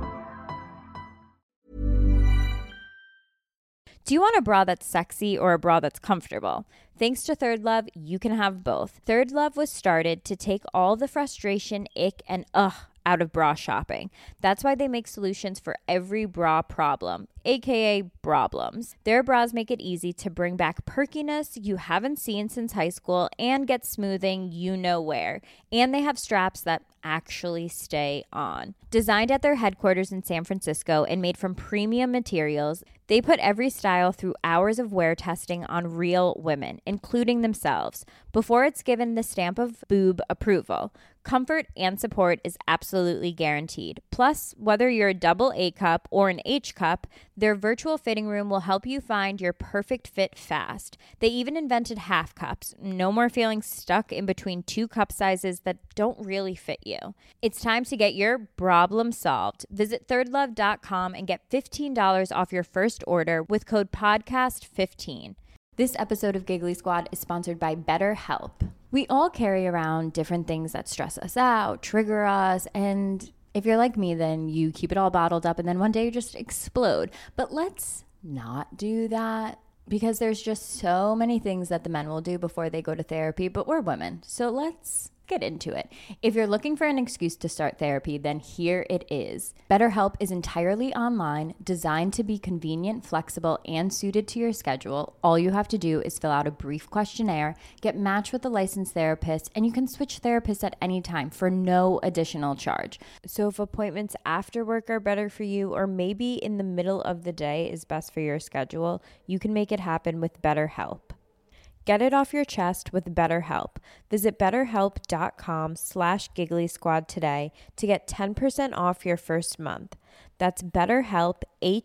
Do you want a bra that's sexy or a bra that's comfortable? Thanks to Third Love, you can have both. Third Love was started to take all the frustration, ick, and ugh out of bra shopping. That's why they make solutions for every bra problem, aka problems. Their bras make it easy to bring back perkiness you haven't seen since high school and get smoothing you know where. And they have straps that actually stay on. Designed at their headquarters in San Francisco and made from premium materials, they put every style through hours of wear testing on real women, including themselves, before it's given the stamp of boob approval. Comfort and support is absolutely guaranteed. Plus, whether you're a double A cup or an H cup, their virtual fitting room will help you find your perfect fit fast. They even invented half cups. No more feeling stuck in between two cup sizes that don't really fit you. It's time to get your problem solved. Visit third love dot com and get fifteen dollars off your first order with code podcast fifteen. This episode of Giggly Squad is sponsored by BetterHelp. We all carry around different things that stress us out, trigger us, and if you're like me, then you keep it all bottled up and then one day you just explode. But let's not do that, because there's just so many things that the men will do before they go to therapy, but we're women, so let's get into it. If you're looking for an excuse to start therapy, then here it is. BetterHelp is entirely online, designed to be convenient, flexible, and suited to your schedule. All you have to do is fill out a brief questionnaire, get matched with a licensed therapist, and you can switch therapists at any time for no additional charge. So if appointments after work are better for you, or maybe in the middle of the day is best for your schedule, you can make it happen with BetterHelp. Get it off your chest with BetterHelp. Visit betterhelp.com slash giggly squad today to get ten percent off your first month. That's betterhelp,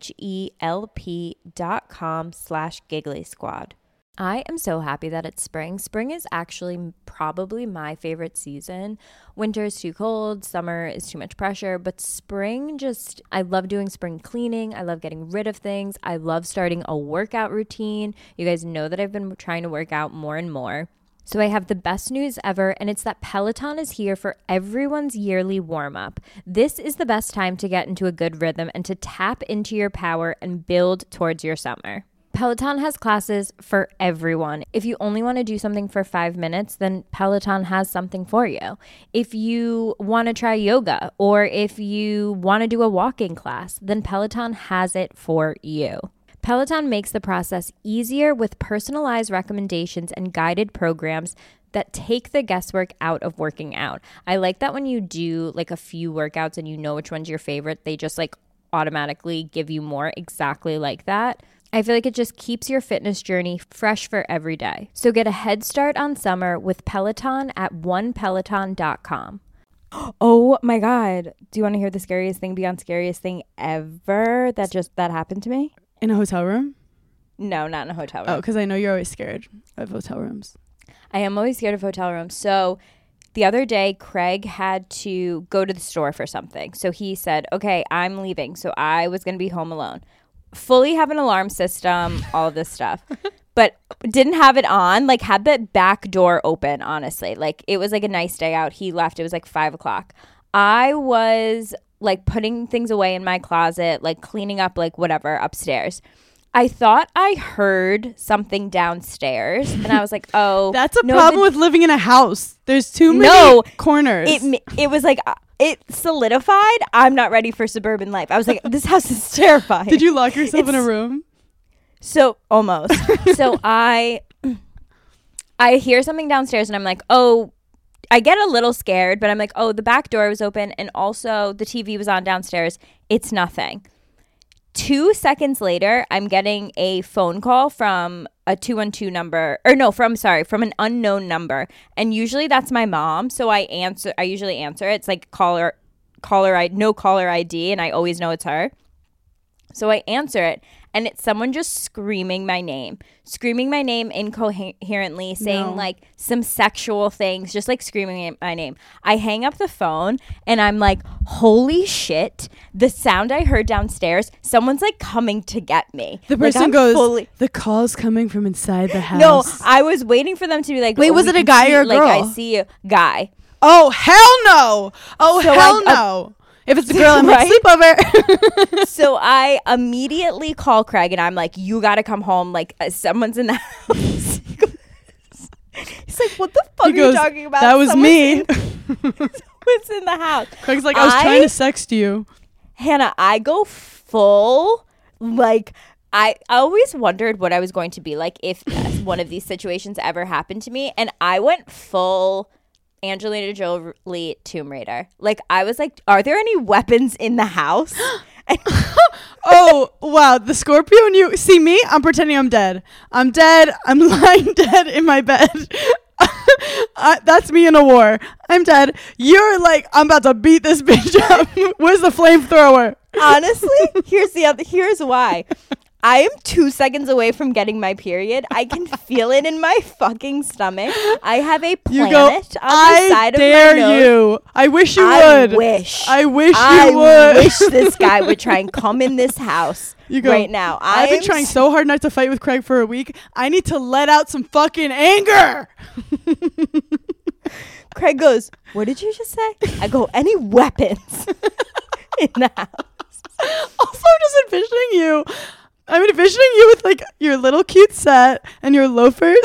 H-E-L-P dot com slash giggly squad. I am so happy that it's spring. Spring is actually probably my favorite season. Winter is too cold, summer is too much pressure, but spring just, I love doing spring cleaning. I love getting rid of things. I love starting a workout routine. You guys know that I've been trying to work out more and more. So I have the best news ever, and it's that Peloton is here for everyone's yearly warm-up. This is the best time to get into a good rhythm and to tap into your power and build towards your summer. Peloton has classes for everyone. If you only want to do something for five minutes, then Peloton has something for you. If you want to try yoga, or if you want to do a walking class, then Peloton has it for you. Peloton makes the process easier with personalized recommendations and guided programs that take the guesswork out of working out. I like that when you do like a few workouts and you know which one's your favorite, they just like automatically give you more exactly like that. I feel like it just keeps your fitness journey fresh for every day. So get a head start on summer with Peloton at one peloton dot com. Oh my God. Do you want to hear the scariest thing beyond scariest thing ever that just that happened to me? In a hotel room? No, not in a hotel room. Oh, because I know you're always scared of hotel rooms. I am always scared of hotel rooms. So the other day, Craig had to go to the store for something. So he said, okay, I'm leaving. So I was going to be home alone. Fully have an alarm system, all of this stuff, but didn't have it on, like had the back door open, honestly. Like it was like a nice day out. He left. It was like five o'clock. I was like putting things away in my closet, like cleaning up, like whatever upstairs. I thought I heard something downstairs and I was like, oh. That's a no, problem the- with living in a house. There's too many no, corners. It, it was like, uh, it solidified. I'm not ready for suburban life. I was like, this house is terrifying. Did you lock yourself It's, in a room? So almost. so I, I hear something downstairs and I'm like, oh, I get a little scared, but I'm like, oh, the back door was open and also the T V was on downstairs. It's nothing. Two seconds later, I'm getting a phone call from a two one two number, or no, from, sorry, from an unknown number. And usually that's my mom. So I answer, I usually answer. It's like caller, caller, I no caller I D, and I always know it's her. So I answer it. and it's someone just screaming my name, screaming my name incoherently, saying No. like some sexual things, just like screaming my name. I hang up the phone and I'm like, holy shit, the sound I heard downstairs, someone's like coming to get me. The Like, person I'm goes, fully- the call's coming from inside the house. no, I was waiting for them to be like, Wait, oh, was we it a can guy see- or a like, I girl? see you. Guy. Oh, hell no. Oh, So hell I- uh, no. If it's a girl, I'm Right? like, sleepover. So I immediately call Craig and I'm like, you got to come home. Like, uh, someone's in the house. He's like, what the fuck He are goes, you talking about? that was Someone's me. In, someone's in the house. Craig's like, I was I- trying to sext you. Hannah, I go full, like, I always wondered what I was going to be like if one of these situations ever happened to me. And I went full Angelina Jolie Tomb Raider. Like, I was like, are there any weapons in the house? And Oh, wow. The Scorpio and you see me? I'm pretending I'm dead. I'm dead. I'm lying dead in my bed. I, that's me in a war. I'm dead. You're like, I'm about to beat this bitch up. Where's the flamethrower? honestly, here's the other, here's why. I am two seconds away from getting my period. I can feel it in my fucking stomach. I have a You planet go, on the I side dare of my nose. you. I wish you I would. wish. I wish I you would. wish this guy would try and come in this house You go, right now. I've been I'm trying s- so hard not to fight with Craig for a week. I need to let out some fucking anger. Craig goes, what did you just say? I go, any weapons in the house? Also, I'm just envisioning you. I'm envisioning you with like your little cute set and your loafers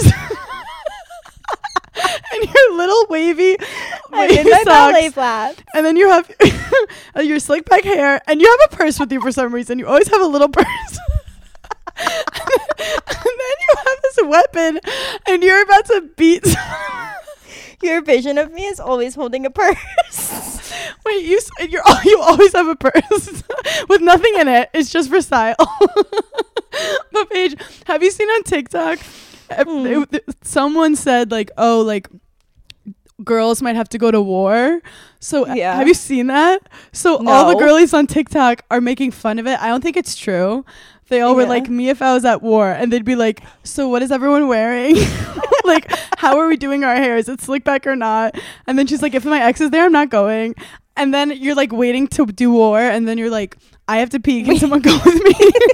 and your little wavy, I'm wavy in my ballet socks. flats. And then you have your slick back hair and you have a purse with you for some reason. You always have a little purse. and, then, and then you have this weapon and you're about to beat someone. Your vision of me is always holding a purse. Wait, you s- you're al- you always have a purse with nothing in it. It's just for style. But Paige, have you seen on TikTok? uh, Hmm. it- it- someone said like, oh, like girls might have to go to war. So uh, Yeah. have you seen that? So all the No. girlies on TikTok are making fun of it. I don't think it's true. They all were Yeah. like, me if I was at war, and they'd be like, so what is everyone wearing? Like, how are we doing our hair? Is it slick back or not? And then she's like, if my ex is there, I'm not going. And then you're like waiting to do war, and then you're like, I have to pee. Can someone go with me?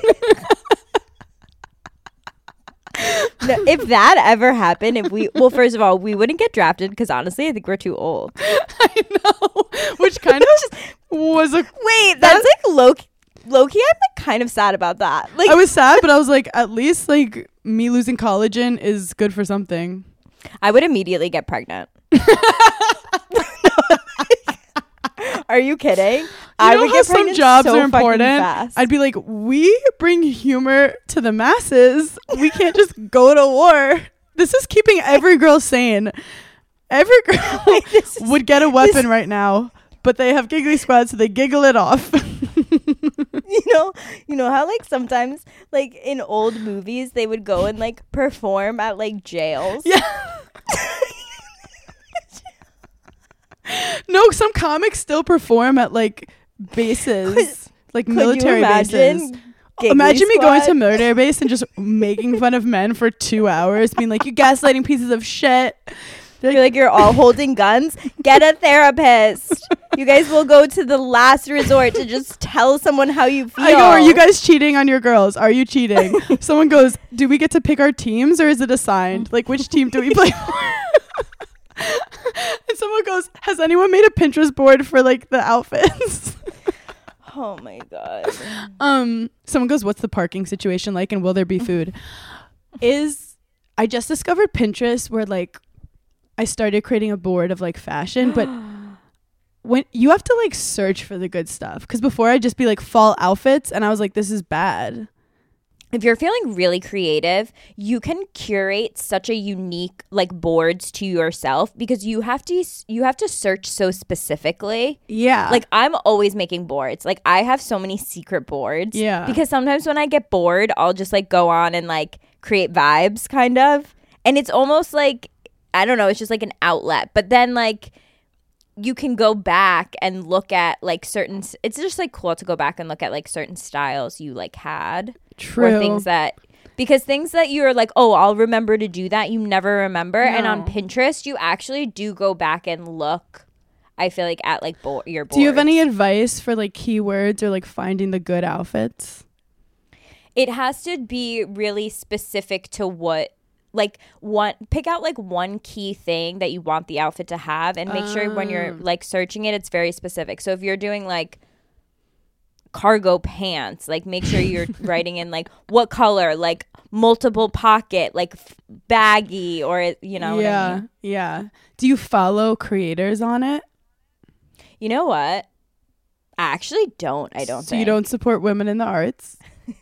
No, if that ever happened, if we, well, first of all, we wouldn't get drafted because honestly, I think we're too old. I know. Which kind of was a. Wait, that's like low, low key. I'm like kind of sad about that. Like, I was sad, but I was like, at least like me losing collagen is good for something. I would immediately get pregnant. Are you kidding? You I know would how get some pregnant jobs so are fucking important? fast. I'd be like, we bring humor to the masses. We can't just go to war. This is keeping every girl sane. Every girl Wait, this is- would get a weapon this- right now, but they have giggly squad, so they giggle it off. you know, you know how like sometimes like in old movies they would go and like perform at like jails. Yeah. No, some comics still perform at like bases, like Could military you imagine? bases. Giggly Imagine me going Squad? to military base and just making fun of men for two hours, being like, "You gaslighting pieces of shit." You're like you're all holding guns. Get a therapist. You guys will go to the last resort to just tell someone how you feel. I go, "Are you guys cheating on your girls? Are you cheating?" Someone goes, "Do we get to pick our teams or is it assigned? Like, which team do we play for?" And someone goes, "Has anyone made a Pinterest board for like the outfits?" Oh my god. Um, someone goes, "What's the parking situation like, and will there be food?" Is I just discovered Pinterest where like I started creating a board of like fashion, but when you have to like search for the good stuff, because before I'd just be like fall outfits, and I was like, this is bad. If you're feeling really creative, you can curate such a unique like boards to yourself because you have to you have to search so specifically. Yeah, Like I'm always making boards. Like I have so many secret boards. Yeah. Because sometimes when I get bored, I'll just like go on and like create vibes kind of. And it's almost like I don't know, it's just like an outlet. But then like you can go back and look at like certain it's just like cool to go back and look at like certain styles you like had. True. Or things that, because things that you're like, oh, I'll remember to do that, you never remember. No. And on Pinterest, you actually do go back and look, I feel like, at like bo- your boards. Do you have any advice for like keywords or like finding the good outfits? It has to be really specific to what, like one, pick out like one key thing that you want the outfit to have and make um. sure when you're like searching it, it's very specific. So if you're doing like cargo pants, like make sure you're writing in like what color, like multiple pocket, like f- baggy, or you know yeah, what I mean? Yeah. Do you follow creators on it? You know what? I actually don't. I don't so think. You don't support women in the arts?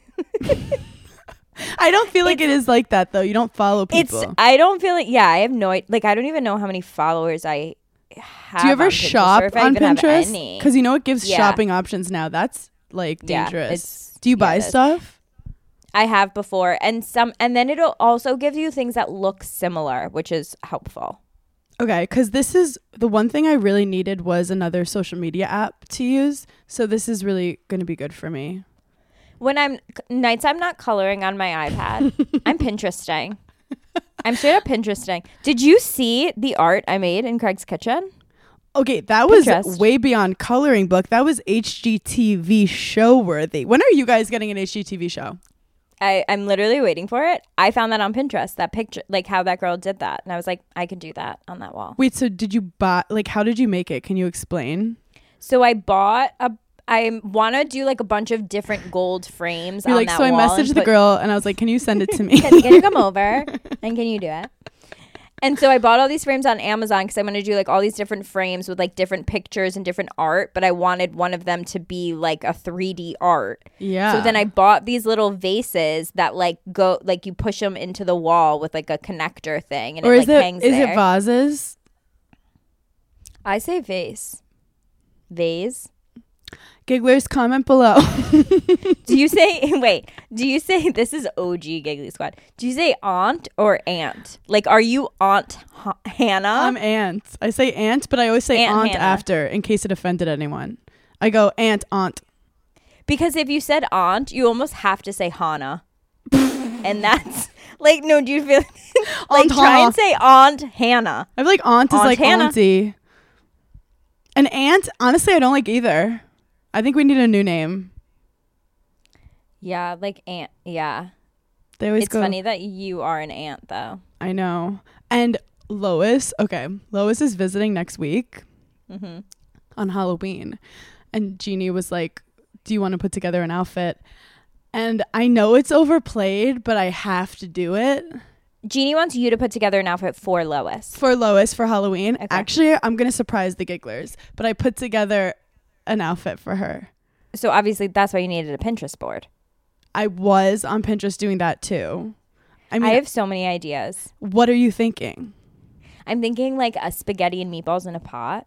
I don't feel like it's, it is like that though. You don't follow people. It's I don't feel like yeah, I have no like I don't even know how many followers I have. Do you ever on shop Pinterest, on Pinterest? Because you know it gives yeah. shopping options now. That's like dangerous. Yeah, Do you buy yeah, stuff? I have before, and some and then it'll also give you things that look similar, which is helpful. Okay, because this is the one thing I really needed was another social media app to use. So this is really going to be good for me. When I'm nights I'm not coloring on my iPad, I'm Pinteresting. I'm straight up Pinteresting. Did you see the art I made in Craig's kitchen? Okay, that was Pinterest. way beyond coloring book. That was H G T V show worthy. When are you guys getting an H G T V show? I, I'm literally waiting for it. I found that on Pinterest, that picture, like how that girl did that. And I was like, I could do that on that wall. Wait, so did you buy, like, how did you make it? Can you explain? So I bought a, I want to do like a bunch of different gold frames You're on like, that so I wall. messaged the put, girl and I was like, can you send it to me? can, can you come over and can you do it? And so I bought all these frames on Amazon because I'm going to do like all these different frames with like different pictures and different art. But I wanted one of them to be like a three D art. Yeah. So then I bought these little vases that like go, like you push them into the wall with like a connector thing. And or it is like it, hangs is there. it vases? I say vase. Vase. Gigglers, comment below. Do you say, wait, do you say, this is O G Giggly Squad. Do you say aunt or aunt? Like, are you Aunt H- Hannah? I'm aunt. I say aunt, but I always say Aunt aunt Hannah. after in case it offended anyone. I go aunt, aunt. Because if you said aunt, you almost have to say Hannah. And that's, like, no, do you feel, like, Aunt try Hannah. and say Aunt Hannah. I feel like aunt is Aunt like Hannah. auntie. An aunt, honestly, I don't like either. I think we need a new name. Yeah, like aunt, yeah. They always It's go, funny that you are an aunt, though. I know. And Lois, okay, Lois is visiting next week Mm-hmm. on Halloween. And Jeannie was like, do you want to put together an outfit? And I know it's overplayed, but I have to do it. Jeannie wants you to put together an outfit for Lois. For Lois for Halloween. Okay. Actually, I'm going to surprise the gigglers, but I put together an outfit for her. So obviously that's why you needed a Pinterest board. I was on Pinterest doing that too. I mean, I have so many ideas. what are you thinking? I'm thinking like a spaghetti and meatballs in a pot.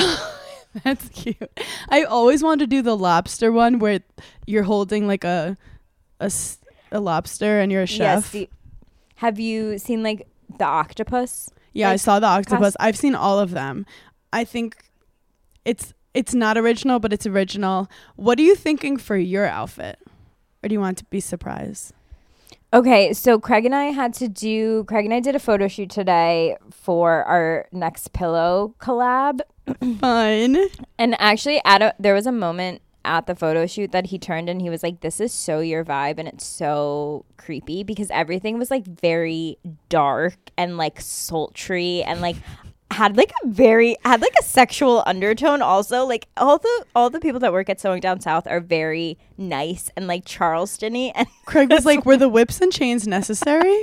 That's cute. I always wanted to do the lobster one where you're holding like a a, s- a lobster and you're a chef. Yes. The, have you seen like the octopus? Yeah, I like, saw the octopus. cost- I've seen all of them. I think it's it's not original, but it's original. What are you thinking for your outfit? Or do you want to be surprised? Okay, so Craig and I had to do, Craig and I did a photo shoot today for our next pillow collab. Fun. And actually, at a, there was a moment at the photo shoot that he turned and he was like, this is so your vibe and it's so creepy because everything was like very dark and like sultry and like had like a very had like a sexual undertone also. Like all the all the people that work at Sewing Down South are very nice and like Charleston-y. And Craig was like, were the whips and chains necessary?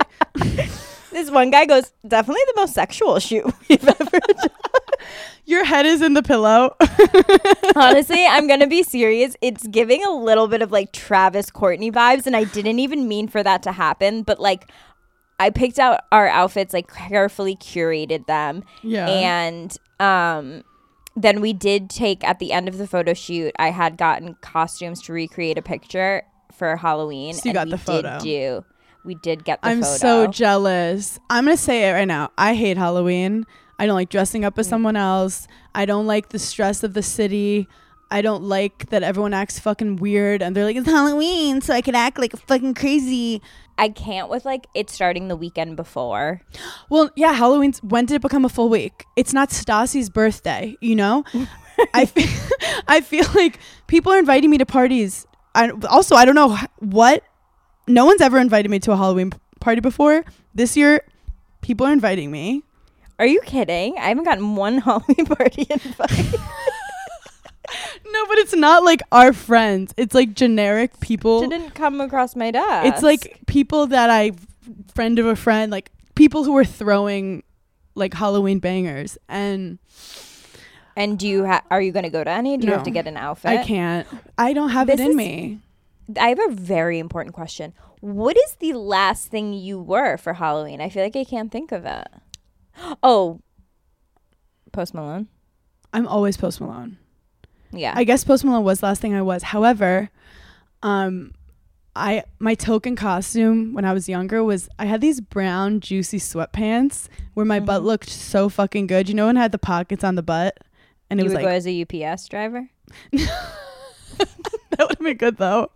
this one guy goes, definitely the most sexual shoot we've ever done. Your head is in the pillow. Honestly, I'm going to be serious. It's giving a little bit of like Travis Courtney vibes. And I didn't even mean for that to happen. But like I picked out our outfits, like carefully curated them. Yeah. And um, then we did take at the end of the photo shoot, I had gotten costumes to recreate a picture for Halloween. So you and got we the photo. Did do. We did get the I'm photo. so jealous. I'm going to say it right now. I hate Halloween. I don't like dressing up as someone else. I don't like the stress of the city. I don't like that everyone acts fucking weird and they're like, it's Halloween, so I can act like fucking crazy. I can't with like it starting the weekend before. Well, yeah, Halloween's, when did it become a full week? It's not Stassi's birthday, you know? I, feel, I feel like people are inviting me to parties. I, also, I don't know what, no one's ever invited me to a Halloween party before. This year, people are inviting me. Are you kidding? I haven't gotten one Halloween party invite. No, but it's not like our friends. It's like generic people. Didn't come across my desk. It's like people that I, friend of a friend, like people who are throwing like Halloween bangers. And and do you ha- are you going to go to any? Do you No, have to get an outfit? I can't. I don't have This it in is- me. I have a very important question. What is the last thing you were for Halloween? I feel like I can't think of it. Oh, Post Malone. I'm always Post Malone. Yeah. I guess Post Malone was the last thing I was. However, um, I my token costume when I was younger was I had these brown juicy sweatpants where my mm-hmm. butt looked so fucking good. You know when I had the pockets on the butt, and it you was would like go as a U P S driver. That would have been good though.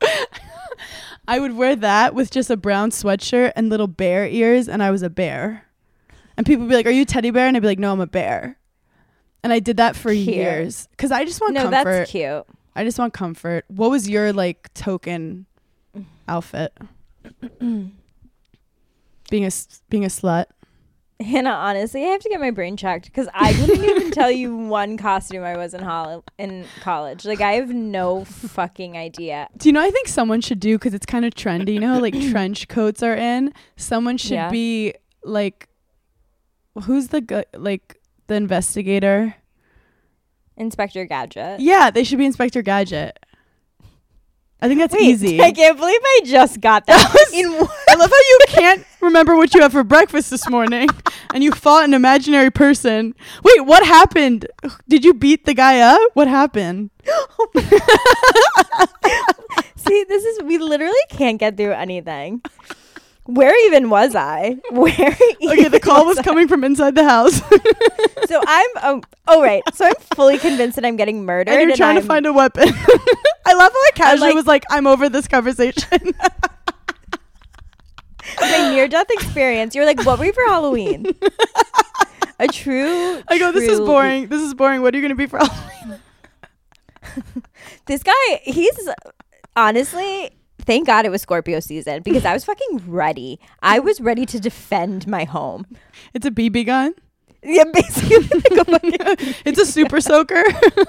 I would wear that with just a brown sweatshirt and little bear ears, and I was a bear. And people would be like, "Are you a teddy bear?" And I'd be like, "No, I'm a bear." And I did that for Cute. years because I just want no, comfort. that's cute. I just want comfort. What was your like token outfit? being a s- being a slut. Hannah, honestly, I have to get my brain checked because I couldn't even tell you one costume I was in hol- in college. Like, I have no fucking idea. Do you know? I think someone should do because it's kind of trendy. You know, how, like trench coats are in. Someone should Yeah. be like, who's the gu- like the investigator? Inspector Gadget. Yeah, they should be Inspector Gadget. I think that's Wait, easy. I can't believe I just got that. That was- in one- I love how you can't remember what you had for breakfast this morning and you fought an imaginary person. Wait, what happened? Did you beat the guy up? What happened? See, this is, we literally can't get through anything. Where even was I? Where Okay, the call was coming from inside the house. So I'm, oh, oh, right. So I'm fully convinced that I'm getting murdered. And you're and trying I'm, to find a weapon. I love how I casually like- was like, I'm over this conversation. my near-death experience. You're like, what were you for Halloween? A true, I go, this is true- boring. This is boring. What are you going to be for Halloween? This guy, he's honestly, thank God it was Scorpio season because I was fucking ready. I was ready to defend my home. It's a B B gun. Yeah, basically. Like a fucking- It's a super soaker.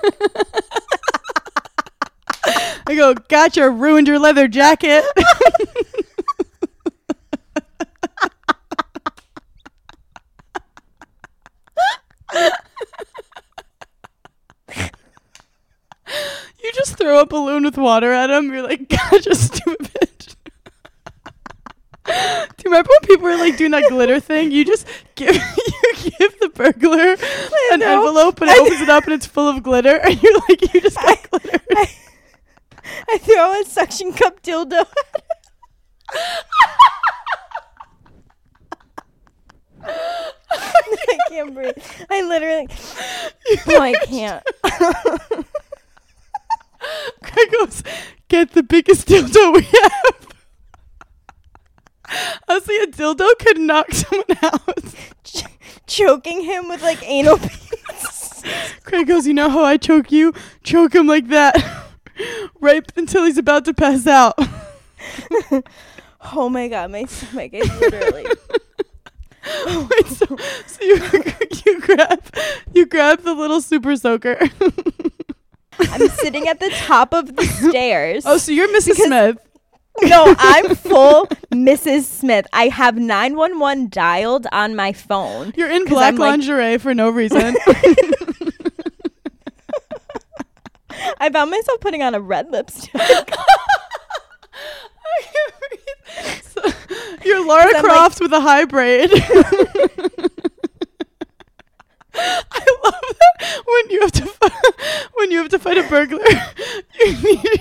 I go, gotcha, ruined your leather jacket. You just throw a balloon with water at him. You're like, gotcha, stupid bitch. Do you remember when people were like doing that glitter thing? You just give you give the burglar an know. envelope and it opens it up and it's full of glitter and you're like, you just got I- glitter. I, I throw a suction cup dildo. I can't breathe. I literally. Oh, I can't. Craig goes, get the biggest dildo we have. Honestly, a dildo could knock someone out. Ch- choking him with like anal beads. Craig goes, you know how I choke you? Choke him like that. Right until he's about to pass out. Oh my god, my stomach is literally. Wait, so, so you, you grab you grab the little super soaker. I'm sitting at the top of the stairs. Oh, so you're Missus Smith. No, I'm full Missus Smith. I have nine one one dialed on my phone. You're in 'Cause black I'm like- lingerie for no reason. I found myself putting on a red lipstick. So, you're Lara 'Cause I'm Croft with a high braid. I love that when you have to fi- when you have to fight a burglar, you need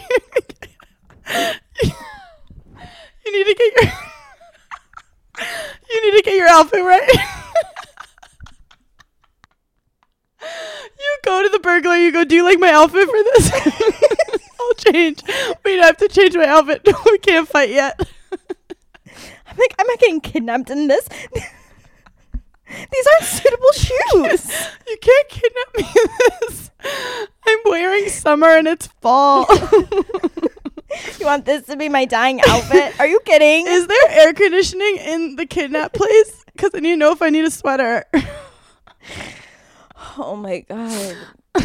you need to get your you need to get your outfit right. You go to the burglar. You go, do you like my outfit for this? I'll change. Wait, I have to change my outfit. We can't fight yet. I'm like, I'm not getting kidnapped in this. These aren't suitable shoes. You can't kidnap me in this. I'm wearing summer and it's fall. You want this to be my dying outfit? Are you kidding? Is there air conditioning in the kidnap place? Because then you know if I need a sweater. Oh my God.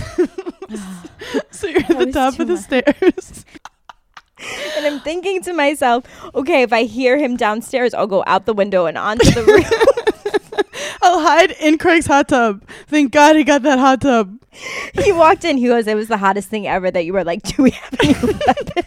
So you're at the was top too of the much. stairs. And I'm thinking to myself, okay, if I hear him downstairs, I'll go out the window and onto the roof. I'll hide in Craig's hot tub. Thank God he got that hot tub. He walked in. He goes, it was the hottest thing ever that you were like, do we have any weapons?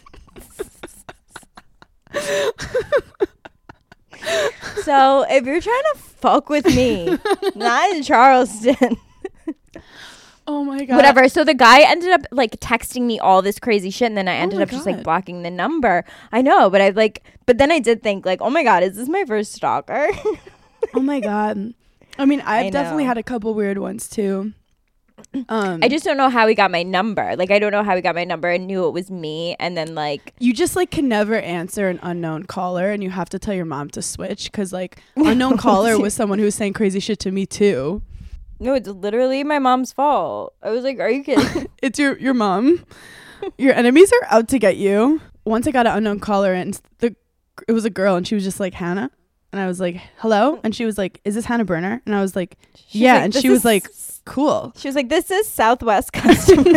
So if you're trying to fuck with me, not in Charleston. Oh my God. Whatever. So the guy ended up like texting me all this crazy shit, and then I ended my up just like God. blocking the number. I know, but I like, but then I did think like, oh my God, is this my first stalker? Oh my God. I mean, I've I definitely know. had a couple weird ones too. Um, I just don't know how he got my number. Like, I don't know how he got my number and knew it was me. And then like, you just like can never answer an unknown caller, and you have to tell your mom to switch because like unknown caller was someone who was saying crazy shit to me too. no, it's literally my mom's fault. I was like, are you kidding? It's your your mom. Your enemies are out to get you. Once I got an unknown caller, and the it was a girl, and she was just like, Hannah, and I was like, hello, and she was like, is this Hannah Burner? And I was like, She's yeah, like, and "This she was is like, cool. She was like, this is Southwest customer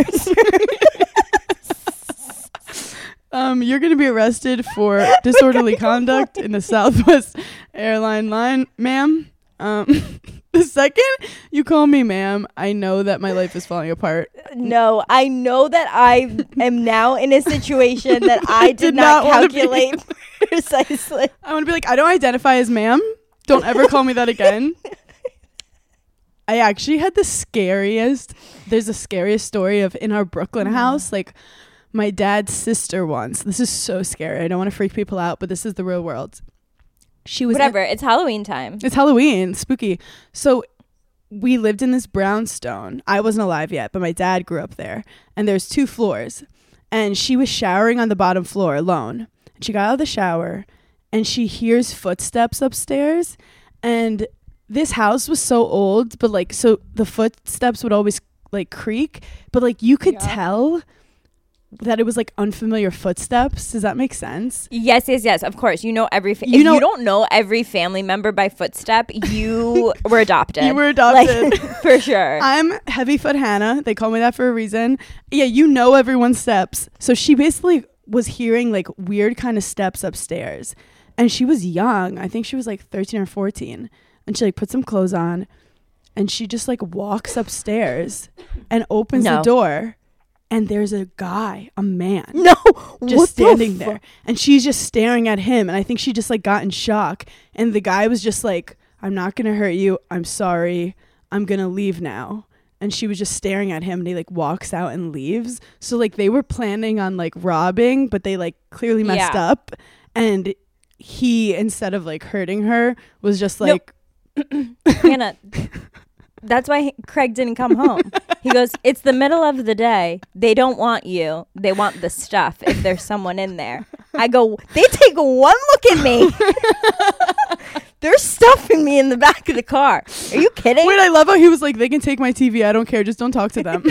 service. Um, you're gonna be arrested for disorderly conduct in the Southwest airline line, ma'am. Um, the second you call me ma'am, I know that my life is falling apart. No, I know that I am now in a situation that I did, did not, not wanna be. calculate precisely. I want to be like, I don't identify as ma'am. Don't ever call me that again. I actually had the scariest, there's the scariest story of in our Brooklyn house, like my dad's sister once. This is so scary. I don't want to freak people out, but this is the real world. She was Whatever. It's Halloween time. It's Halloween, spooky. So we lived in this brownstone. I wasn't alive yet, but my dad grew up there. And there's two floors. And she was showering on the bottom floor alone. And she got out of the shower and she hears footsteps upstairs. And this house was so old, but like, so the footsteps would always like creak, but like you could Yeah. tell that it was like unfamiliar footsteps. Does that make sense? Yes, yes, yes. Of course. You know every fa- You if know- you don't know every family member by footstep, you were adopted. You were adopted. Like, for sure. I'm Heavyfoot Hannah. They call me that for a reason. Yeah, you know everyone's steps. So she basically was hearing like weird kind of steps upstairs. And she was young. I think she was like thirteen or fourteen. And she like put some clothes on and she just like walks upstairs and opens No. the door. And there's a guy, a man, no. just what standing the there. And she's just staring at him. And I think she just like got in shock. And the guy was just like, I'm not going to hurt you. I'm sorry. I'm going to leave now. And she was just staring at him and he like walks out and leaves. So like they were planning on like robbing, but they like clearly messed Yeah. up. And he, instead of like hurting her, was just like, Hannah, that's why he- Craig didn't come home. He goes, it's the middle of the day. They don't want you. They want the stuff if there's someone in there. I go, they take one look at me. They're stuffing me in the back of the car. Are you kidding? wait, I love how he was like, they can take my T V. I don't care. Just don't talk to them.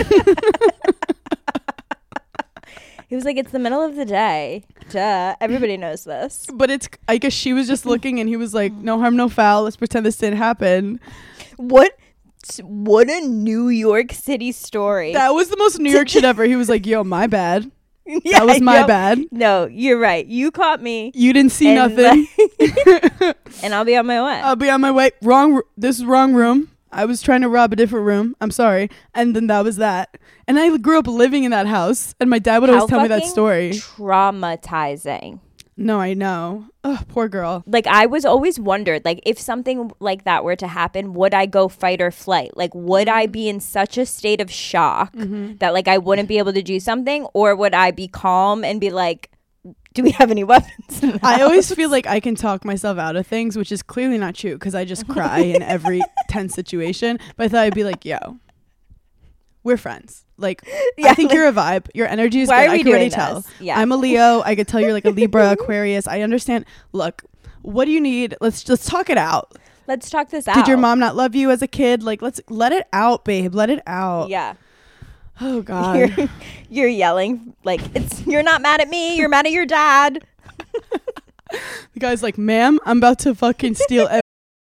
He was like, it's the middle of the day. Duh. Everybody knows this. But it's, I guess she was just looking and he was like, no harm, no foul. Let's pretend this didn't happen. What? What a New York City story. That was the most New York shit ever. He was like, yo, my bad. Yeah, That was my yo, bad. No, you're right. You caught me. You didn't see And, nothing. And I'll be on my way. I'll be on my way. Wrong. r- This is wrong room. I was trying to rob a different room. I'm sorry. And then that was that. And I grew up living in that house. And my dad would How always tell me that fucking story. Traumatizing. No, I know. Oh, poor girl. Like, I was always wondered, like, if something like that were to happen, would I go fight or flight? Like, would I be in such a state of shock Mm-hmm. that, like, I wouldn't be able to do something? Or would I be calm and be like, do we have any weapons in the I always house? feel like I can talk myself out of things, which is clearly not true because I just cry in every tense situation. But I thought I'd be like, yo, we're friends. Like, Yeah, I think like, you're a vibe. Your energy is why good. are I we can already doing tell. this? Yeah. I'm a Leo. I could tell you're like a Libra, Aquarius. I understand. Look, what do you need? Let's just talk it out. Let's talk this out. Did your mom not love you as a kid? Like, let's let it out, babe. Let it out. Yeah. Oh God. You're, you're yelling like it's. You're not mad at me. You're mad at your dad. The guy's like, ma'am, I'm about to fucking steal. ev-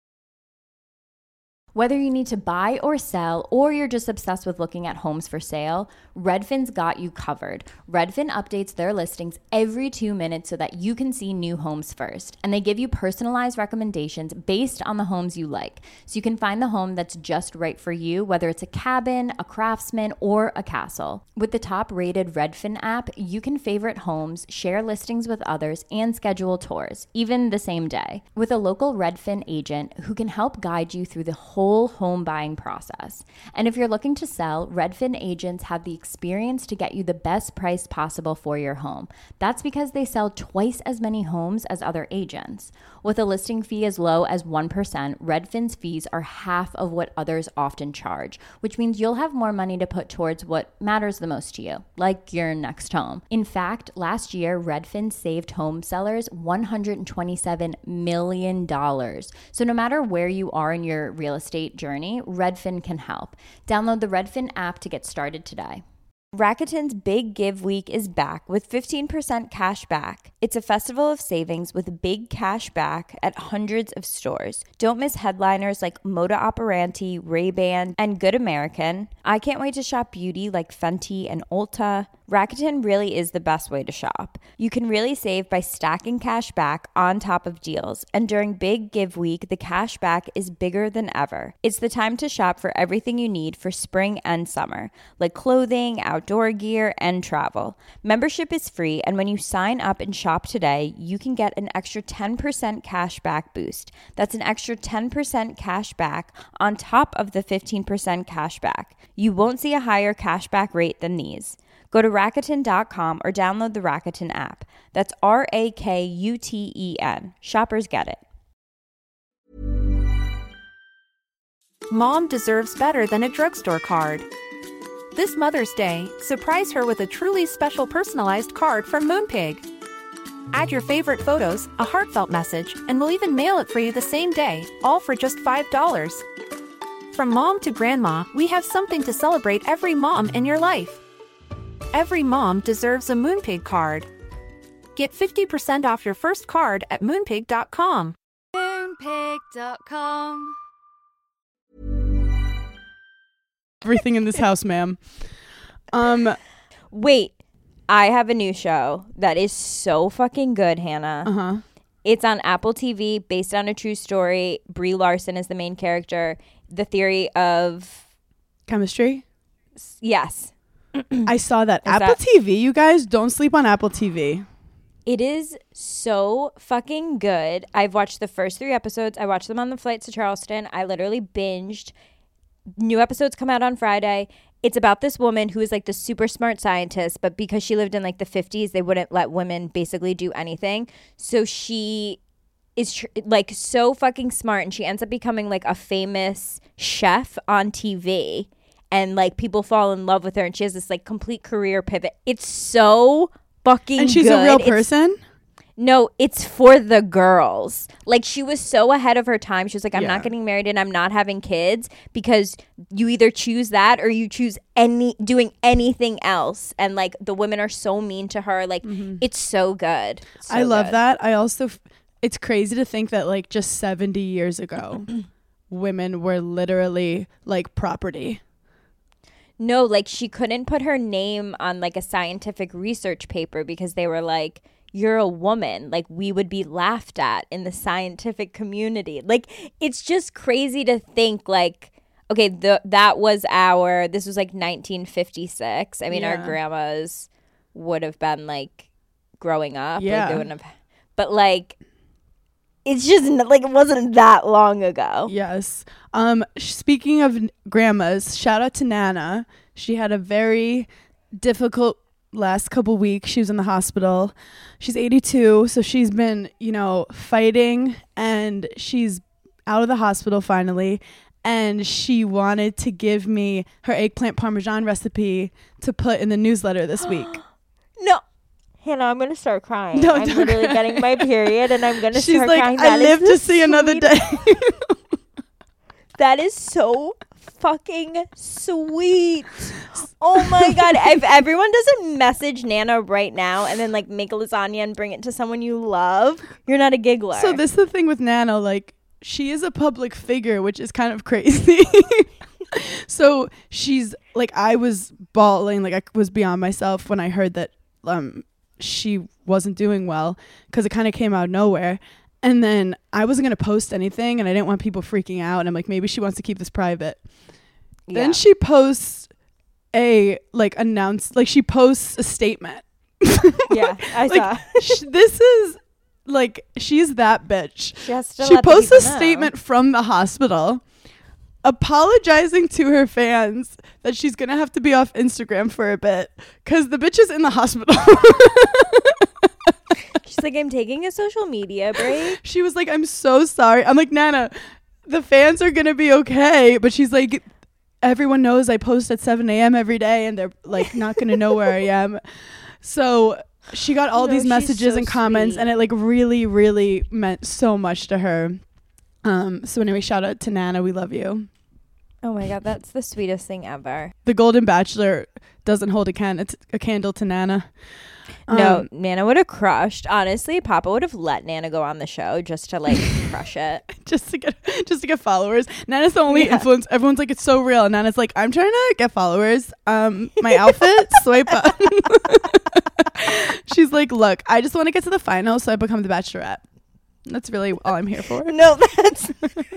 Whether you need to buy or sell, or you're just obsessed with looking at homes for sale, Redfin's got you covered. Redfin updates their listings every two minutes so that you can see new homes first. And they give you personalized recommendations based on the homes you like. So you can find the home that's just right for you, whether it's a cabin, a craftsman, or a castle. With the top-rated Redfin app, you can favorite homes, share listings with others, and schedule tours, even the same day. With a local Redfin agent who can help guide you through the whole home buying process. And if you're looking to sell, Redfin agents have the experience to get you the best price possible for your home. That's because they sell twice as many homes as other agents. With a listing fee as low as one percent, Redfin's fees are half of what others often charge, which means you'll have more money to put towards what matters the most to you, like your next home. In fact, last year, Redfin saved home sellers one hundred twenty-seven million dollars. So no matter where you are in your real estate journey, Redfin can help. Download the Redfin app to get started today. Rakuten's Big Give Week is back with fifteen percent cash back. It's a festival of savings with big cash back at hundreds of stores. Don't miss headliners like Moda Operandi, Ray-Ban, and Good American. I can't wait to shop beauty like Fenty and Ulta. Rakuten really is the best way to shop. You can really save by stacking cash back on top of deals. And during Big Give Week, the cash back is bigger than ever. It's the time to shop for everything you need for spring and summer, like clothing, outdoor gear, and travel. Membership is free, and when you sign up and shop today, you can get an extra ten percent cash back boost. That's an extra ten percent cash back on top of the fifteen percent cash back. You won't see a higher cash back rate than these. Go to Rakuten dot com or download the Rakuten app. That's R A K U T E N. Shoppers get it. Mom deserves better than a drugstore card. This Mother's Day, surprise her with a truly special personalized card from Moonpig. Add your favorite photos, a heartfelt message, and we'll even mail it for you the same day, all for just five dollars. From mom to grandma, we have something to celebrate every mom in your life. Every mom deserves a Moonpig card. Get fifty percent off your first card at moonpig dot com. moonpig dot com. Everything in this house, ma'am. Um, Wait, I have a new show that is so fucking good, Hannah. uh-huh. It's on Apple T V, based on a true story. Brie Larson is the main character. The theory of... Chemistry. Yes. I saw that. Is Apple that- T V, you guys, don't sleep on Apple T V. It is so fucking good. I've watched the first three episodes. I watched them on the flight to Charleston. I literally binged. New episodes come out on Friday. It's about this woman who is like the super smart scientist, but because she lived in like the fifties, they wouldn't let women basically do anything. So she is tr- like so fucking smart, and she ends up becoming like a famous chef on T V. And like people fall in love with her, and she has this like complete career pivot. It's so fucking And she's good. a real It's- person? No, it's for the girls. Like she was so ahead of her time. She was like, I'm Yeah. not getting married and I'm not having kids, because you either choose that or you choose any doing anything else. And like the women are so mean to her. Like it's so good. It's so I love good. that. I also, f- it's crazy to think that like just seventy years ago, women were literally like property. No, like she couldn't put her name on like a scientific research paper because they were like, you're a woman. Like we would be laughed at in the scientific community. Like it's just crazy to think like, okay, the, that was our, this was like nineteen fifty-six. I mean, our Yeah. grandmas would have been like growing up. Like, Yeah. they wouldn't have, but like, it's just n- like, it wasn't that long ago. Yes. Um, sh- speaking of n- grandmas, shout out to Nana. She had a very difficult last couple weeks. She was in the hospital. She's eighty-two, so she's been, you know, fighting, and she's out of the hospital finally. and she wanted to give me her eggplant parmesan recipe to put in the newsletter this week. No. Hannah, I'm going to start crying. No, I'm don't literally cry. getting my period, and I'm going to She's start like, crying. I That is live the to see another day. That is so fucking sweet. Oh my God. If everyone doesn't message Nana right now and then like make a lasagna and bring it to someone you love, you're not a giggler. So this is the thing with Nana, like she is a public figure, which is kind of crazy. So she's like, I was bawling, like I was beyond myself when I heard that um she wasn't doing well, because it kind of came out of nowhere. And then I wasn't going to post anything, and I didn't want people freaking out. And I'm like, maybe she wants to keep this private. Yeah. Then she posts a like announce, like she posts a statement. Yeah, I like, saw. sh- this is like, she's that bitch. She has to She let the posts a people know. statement from the hospital apologizing to her fans that she's going to have to be off Instagram for a bit because the bitch is in the hospital. She's like, I'm taking a social media break. She was like, I'm so sorry. I'm like, Nana, the fans are going to be okay. But she's like, everyone knows I post at seven a.m. every day and they're like not going to know where I am. So she got all No, these she's messages so and comments sweet. and it like really, really meant so much to her. Um, so anyway, shout out to Nana. We love you. Oh my God, that's the sweetest thing ever. The Golden Bachelor doesn't hold a, can- it's a candle to Nana. No, Um, Nana would have crushed. Honestly, Papa would have let Nana go on the show just to like crush it. just to get just to get followers. Nana's the only Yeah. influence. Everyone's like, it's so real. And Nana's like, I'm trying to get followers. Um, my outfit, swipe up. She's like, look, I just want to get to the final so I become the Bachelorette. That's really all I'm here for. No, that's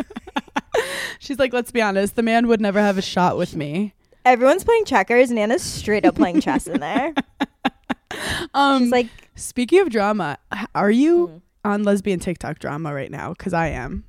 She's like, let's be honest, the man would never have a shot with me. everyone's playing checkers. Nana's straight up playing chess in there. Um, She's like, speaking of drama, h- are you Mm. on lesbian TikTok drama right now? Because I am.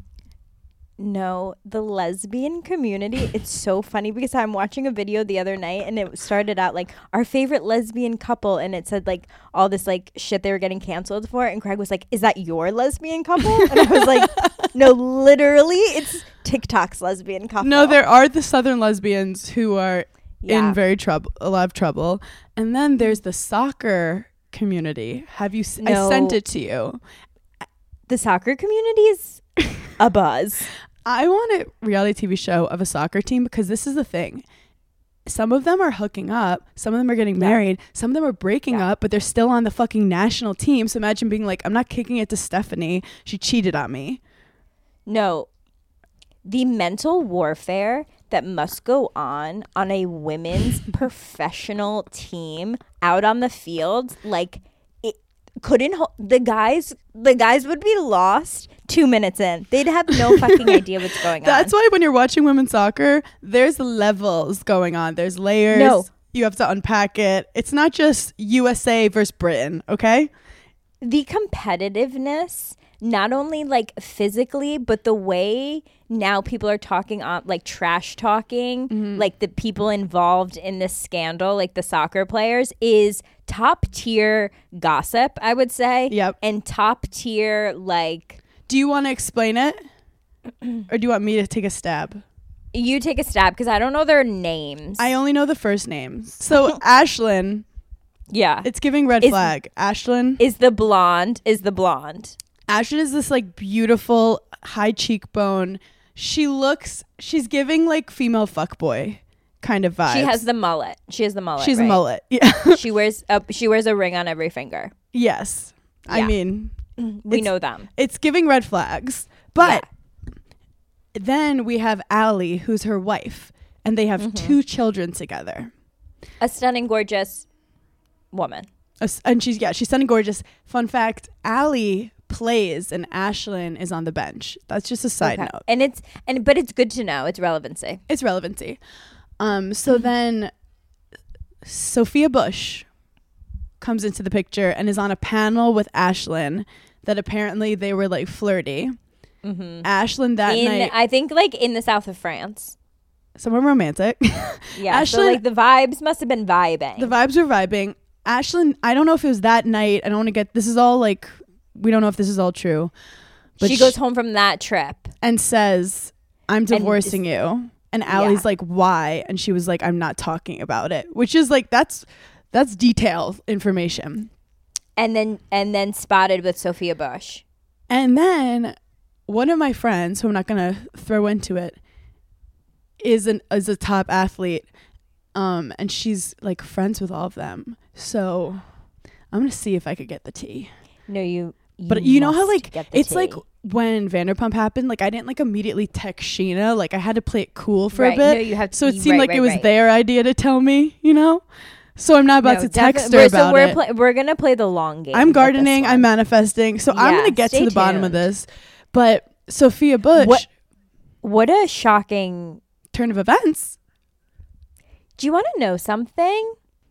no, the lesbian community. It's so funny because I'm watching a video the other night and it started out like our favorite lesbian couple, and it said like all this like shit they were getting canceled for, and Craig was like, is that your lesbian couple? And I was like, no, literally it's TikTok's lesbian couple. No, there are the Southern lesbians who are Yeah. in very trouble, a lot of trouble. And then there's the soccer community. Have you? S- No. I sent it to you. The soccer community is a buzz. I want a reality T V show of a soccer team because this is the thing. Some of them are hooking up. Some of them are getting Yeah. married. Some of them are breaking Yeah. up, but they're still on the fucking national team. So imagine being like, I'm not kicking it to Stephanie. She cheated on me. No, the mental warfare that must go on on a women's professional team out on the field, like it couldn't ho- the guys the guys would be lost two minutes in. They'd have no fucking idea what's going That's on. why when you're watching women's soccer, there's levels going on. There's layers. No. You have to unpack it. It's not just U S A versus Britain, okay? The competitiveness, not only like physically, but the way now people are talking on like trash talking, Mm-hmm. like the people involved in this scandal, like the soccer players, is top tier gossip, I would say. Yep. And top tier, like, Do you want to explain it? Or do you want me to take a stab? you take a stab because I don't know their names. I only know the first names. So Ashlyn, yeah. it's giving red Is- flag. Ashlyn. Is the blonde, is the blonde. Ashlyn is this like beautiful high cheekbone. She looks, she's giving like female fuckboy kind of vibes. She has the mullet. She has the mullet. She's right? a mullet. Yeah. She wears a, she wears a ring on every finger. Yes. I Yeah. mean, We It's- know them. it's giving red flags. But then we have Allie, who's her wife, and they have Mm-hmm. two children together. A stunning, gorgeous woman. A s- And she's, yeah, she's stunning, gorgeous. Fun fact, Allie plays and Ashlyn is on the bench. That's just a side Okay. note. And it's and but it's good to know. It's relevancy. It's relevancy. Um, so then Sophia Bush comes into the picture and is on a panel with Ashlyn that apparently they were like flirty. Mm-hmm. Ashlyn that in night, I think like in the south of France. somewhere romantic. Yeah. so Ashlyn- like the vibes must have been vibing. The vibes were vibing. Ashlyn, I don't know if it was that night. I don't want to get, this is all like, we don't know if this is all true. But she goes home from that trip. and says, I'm divorcing you. And Allie's Yeah. like, why? And she was like, I'm not talking about it, which is like, that's that's detailed information. And then and then spotted with Sophia Bush. And then one of my friends, who I'm not going to throw into it, is an is a top athlete. Um, and she's like friends with all of them. So I'm going to see if I could get the tea. No, you, you But you know how must like get the it's tea. like when Vanderpump happened, like I didn't like immediately text Sheena. Like I had to play it cool for Right, a bit. no, you have so it to- seemed right, like right, it was right. their idea to tell me, you know? So I'm not about No, to defi- text her we're- about so we're it. pla- we're gonna play the long game. I'm with this gardening. I'm one. manifesting. So I'm Yeah, going to get to stay the bottom of tuned. this. But Sophia Bush, What- What a shocking. turn of events. Do you want to know something?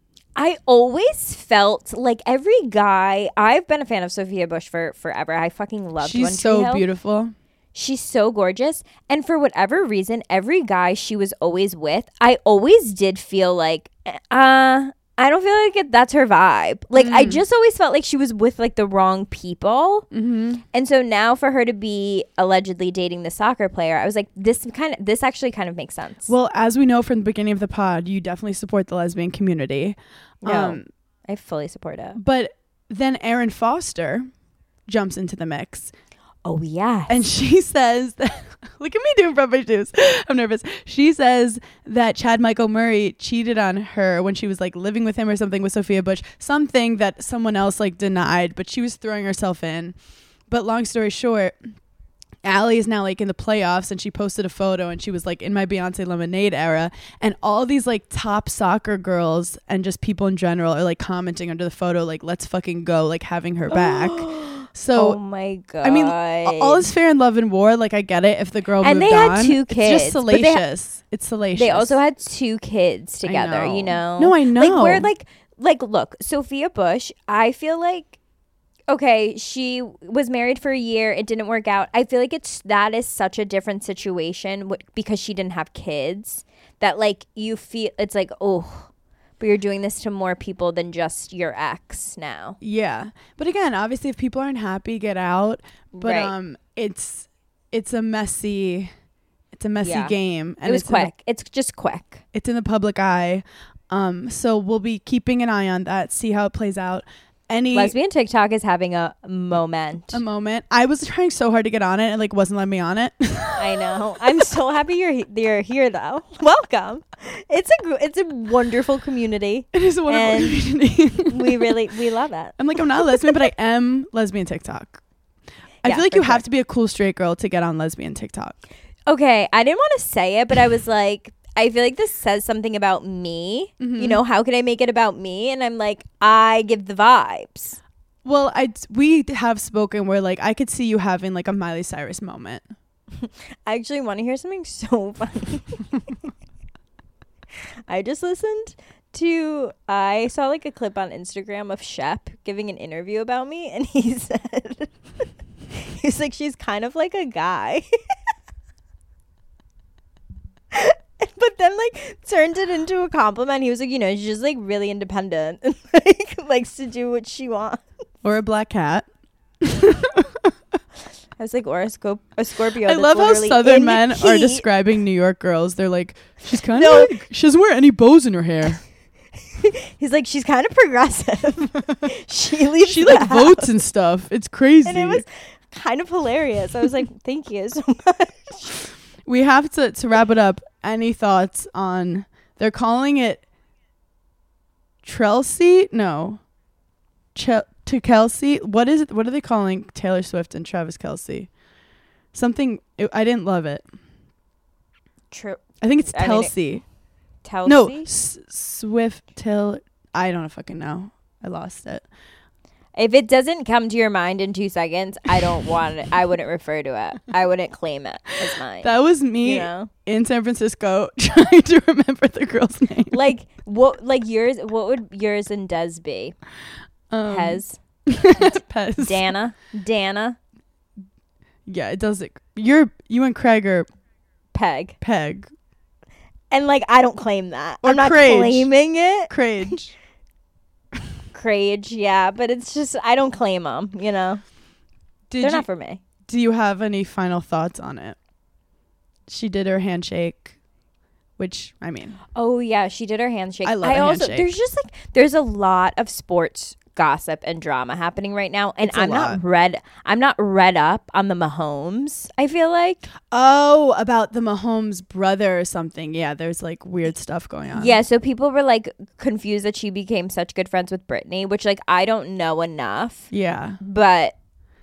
I always felt like every guy. I've been a fan of Sophia Bush for forever. I fucking loved One She's Tree so Hill. beautiful. She's so gorgeous. And for whatever reason, every guy she was always with, I always did feel like, uh, I don't feel like it, that's her vibe. Like, I just always felt like she was with, like, the wrong people. Mm-hmm. And so now for her to be allegedly dating the soccer player, I was like, this kind of, this actually kind of makes sense. Well, as we know from the beginning of the pod, you definitely support the lesbian community. No, Um, I fully support it. but then Erin Foster jumps into the mix. Oh, yes. And she says, that, look at me doing front page news. I'm nervous. She says that Chad Michael Murray cheated on her when she was like living with him or something with Sophia Bush, something that someone else like denied, but she was throwing herself in. But long story short, Allie is now like in the playoffs and she posted a photo and she was like in my Beyonce Lemonade era. And all these like top soccer girls and just people in general are like commenting under the photo, like, let's fucking go, like having her back. So oh my god! I mean, all is fair in love and war. Like I get it if the girl And moved they had on. two It's kids, just but they ha- salacious. it's salacious. They also had two kids I together. You know. know? No, I know. Like we're like like look, Sophia Bush. I feel like okay, she was married for a year. It didn't work out. I feel like it's that is such a different situation w- because she didn't have kids. That like you feel it's like oh. But you're doing this to more people than just your ex now. Yeah, but again, obviously, if people aren't happy, get out. But Right. um, it's it's a messy, it's a messy Yeah. game, and It was it's in the- quick. It's just quick. it's in the public eye. Um, so we'll be keeping an eye on that, see how it plays out. Any Lesbian TikTok is having a moment. a moment. I was trying so hard to get on it, and like wasn't letting me on it. I know. I'm so happy you're he- you're here though. Welcome. It's a gr- it's a wonderful community. It is a wonderful And community. We really we love it. I'm like, I'm not a lesbian, but I am lesbian TikTok. I Yeah, feel like for you have sure. to be a cool straight girl to get on lesbian TikTok. Okay, I didn't want to say it, but I was like, I feel like this says something about me. Mm-hmm. You know, how could I make it about me? And I'm like, I give the vibes. Well, I we have spoken where like I could see you having like a Miley Cyrus moment. I actually want to hear something so funny. I just listened to, I saw like a clip on Instagram of Shep giving an interview about me, and he said, he's like, she's kind of like a guy. But then like turned it into a compliment. He was like, you know, she's just like really independent and like likes to do what she wants. Or a black cat. I was like, or a, sco- a Scorpio. I that's love how literally Southern in men heat. are describing New York girls. They're like, she's kind of No. like, she doesn't wear any bows in her hair. He's like, she's kind of progressive. she leaves. She the like votes and stuff. It's crazy. And it was kind of hilarious. I was like, thank you so much. We have to to wrap it up. Any thoughts on? They're calling it Trelsey? No, Ch- to Kelsey. What is it? What are they calling Taylor Swift and Travis Kelce? Something. It, I didn't love it. True. I think it's I mean, it- Telsey. Telsey? No, S- Swift till. I don't fucking know. I lost it. If it doesn't come to your mind in two seconds, I don't want it. I wouldn't refer to it. I wouldn't claim it as mine. That was me you know? in San Francisco trying to remember the girl's name. Like what? Like yours? What would yours and Des be? Um, Pez, Pez. Dana, Dana, Yeah, it does. It. You're you and Craig are Peg, Peg. and like I don't claim that. Or I'm not Crage. claiming it. Craig. Crage, yeah, but it's just I don't claim them. You know, Did they're you, not for me. do you have any final thoughts on it? she did her handshake, which I mean, Oh yeah, she did her handshake. I love I a also handshake. there's just like there's a lot of sports gossip and drama happening right now, and It's a I'm lot. not read. I'm not read up on the Mahomes. I feel like oh, about the Mahomes brother or something. Yeah, there's like weird stuff going on. yeah. So people were like confused that she became such good friends with Britney, which like I don't know enough. Yeah. But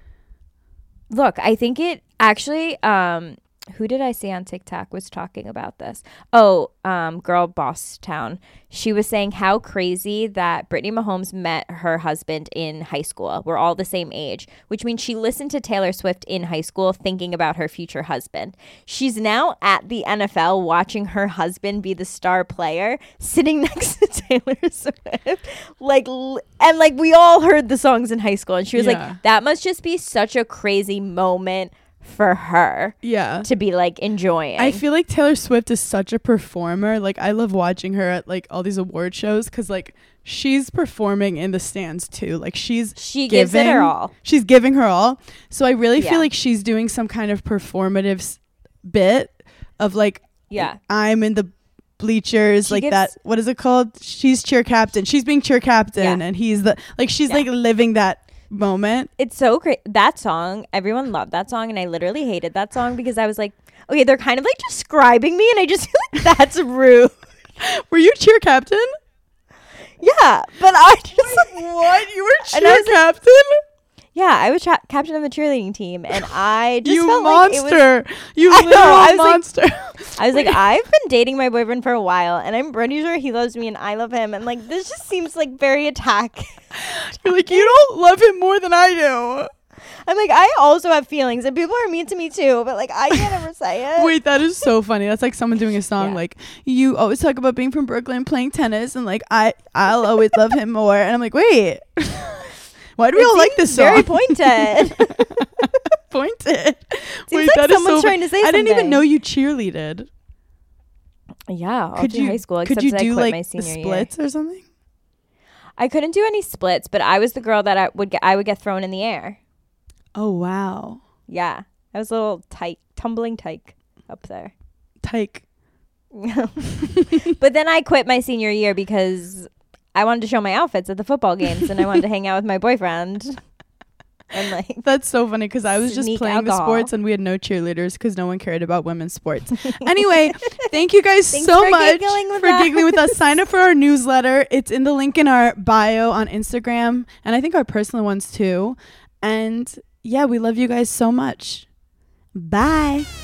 look, I think it actually um who did I see on TikTok was talking about this? Oh, um, girl Boss Town. She was saying how crazy that Brittany Mahomes met her husband in high school. We're all the same age, which means she listened to Taylor Swift in high school thinking about her future husband. She's now at the N F L watching her husband be the star player, sitting next to Taylor Swift. Like, l- and like we all heard the songs in high school, and she was Yeah. like, that must just be such a crazy moment for her Yeah. to be like enjoying. I feel like Taylor Swift is such a performer. Like I love watching her at like all these award shows because like she's performing in the stands too. Like she's she giving, gives it her all. She's giving her all. So I really Yeah. feel like she's doing some kind of performative s- bit of like Yeah. I'm in the bleachers She like gives- that. What is it called? She's cheer captain. She's being cheer captain Yeah. and he's the like she's Yeah. like living that moment. It's so great. That song, everyone loved that song, and I literally hated that song because I was like, okay, they're kind of like describing me, and I just feel like that's rude. Were you cheer captain? Yeah, but I just like, What? You were And I cheer was like- captain? yeah, I was tra- captain of the cheerleading team, and I just You felt like it was. monster. you I know, literal I was like- monster. I was like, I've been dating my boyfriend for a while, and I'm pretty sure he loves me, and I love him, and like this just seems like very attack. You're like, you don't love him more than I do. I'm like, I also have feelings, and people are mean to me too, but like I can't ever say it. Wait, that is so funny. That's like someone doing a song Yeah. like, you always talk about being from Brooklyn playing tennis and like I I'll always love him more. And I'm like, wait. Why do we It all like seems this song? very pointed. Pointed. Seems like someone's trying to say I didn't even something. know you cheerleaded. Yeah, all Could through you high school. could except you that I do quit like my the senior year. splits or something? I couldn't do any splits, but I was the girl that I would get. I would get thrown in the air. Oh wow. Yeah, I was a little tyke, tumbling tyke up there. Tyke. But then I quit my senior year because I wanted to show my outfits at the football games, and I wanted to hang out with my boyfriend. And like, That's so funny because I was just Sneak playing alcohol. the sports and we had no cheerleaders because no one cared about women's sports. Anyway, thank you guys Thanks so for much giggling with for us. giggling with us. Sign up for our newsletter. It's in the link in our bio on Instagram and I think our personal ones too. And yeah, we love you guys so much. Bye.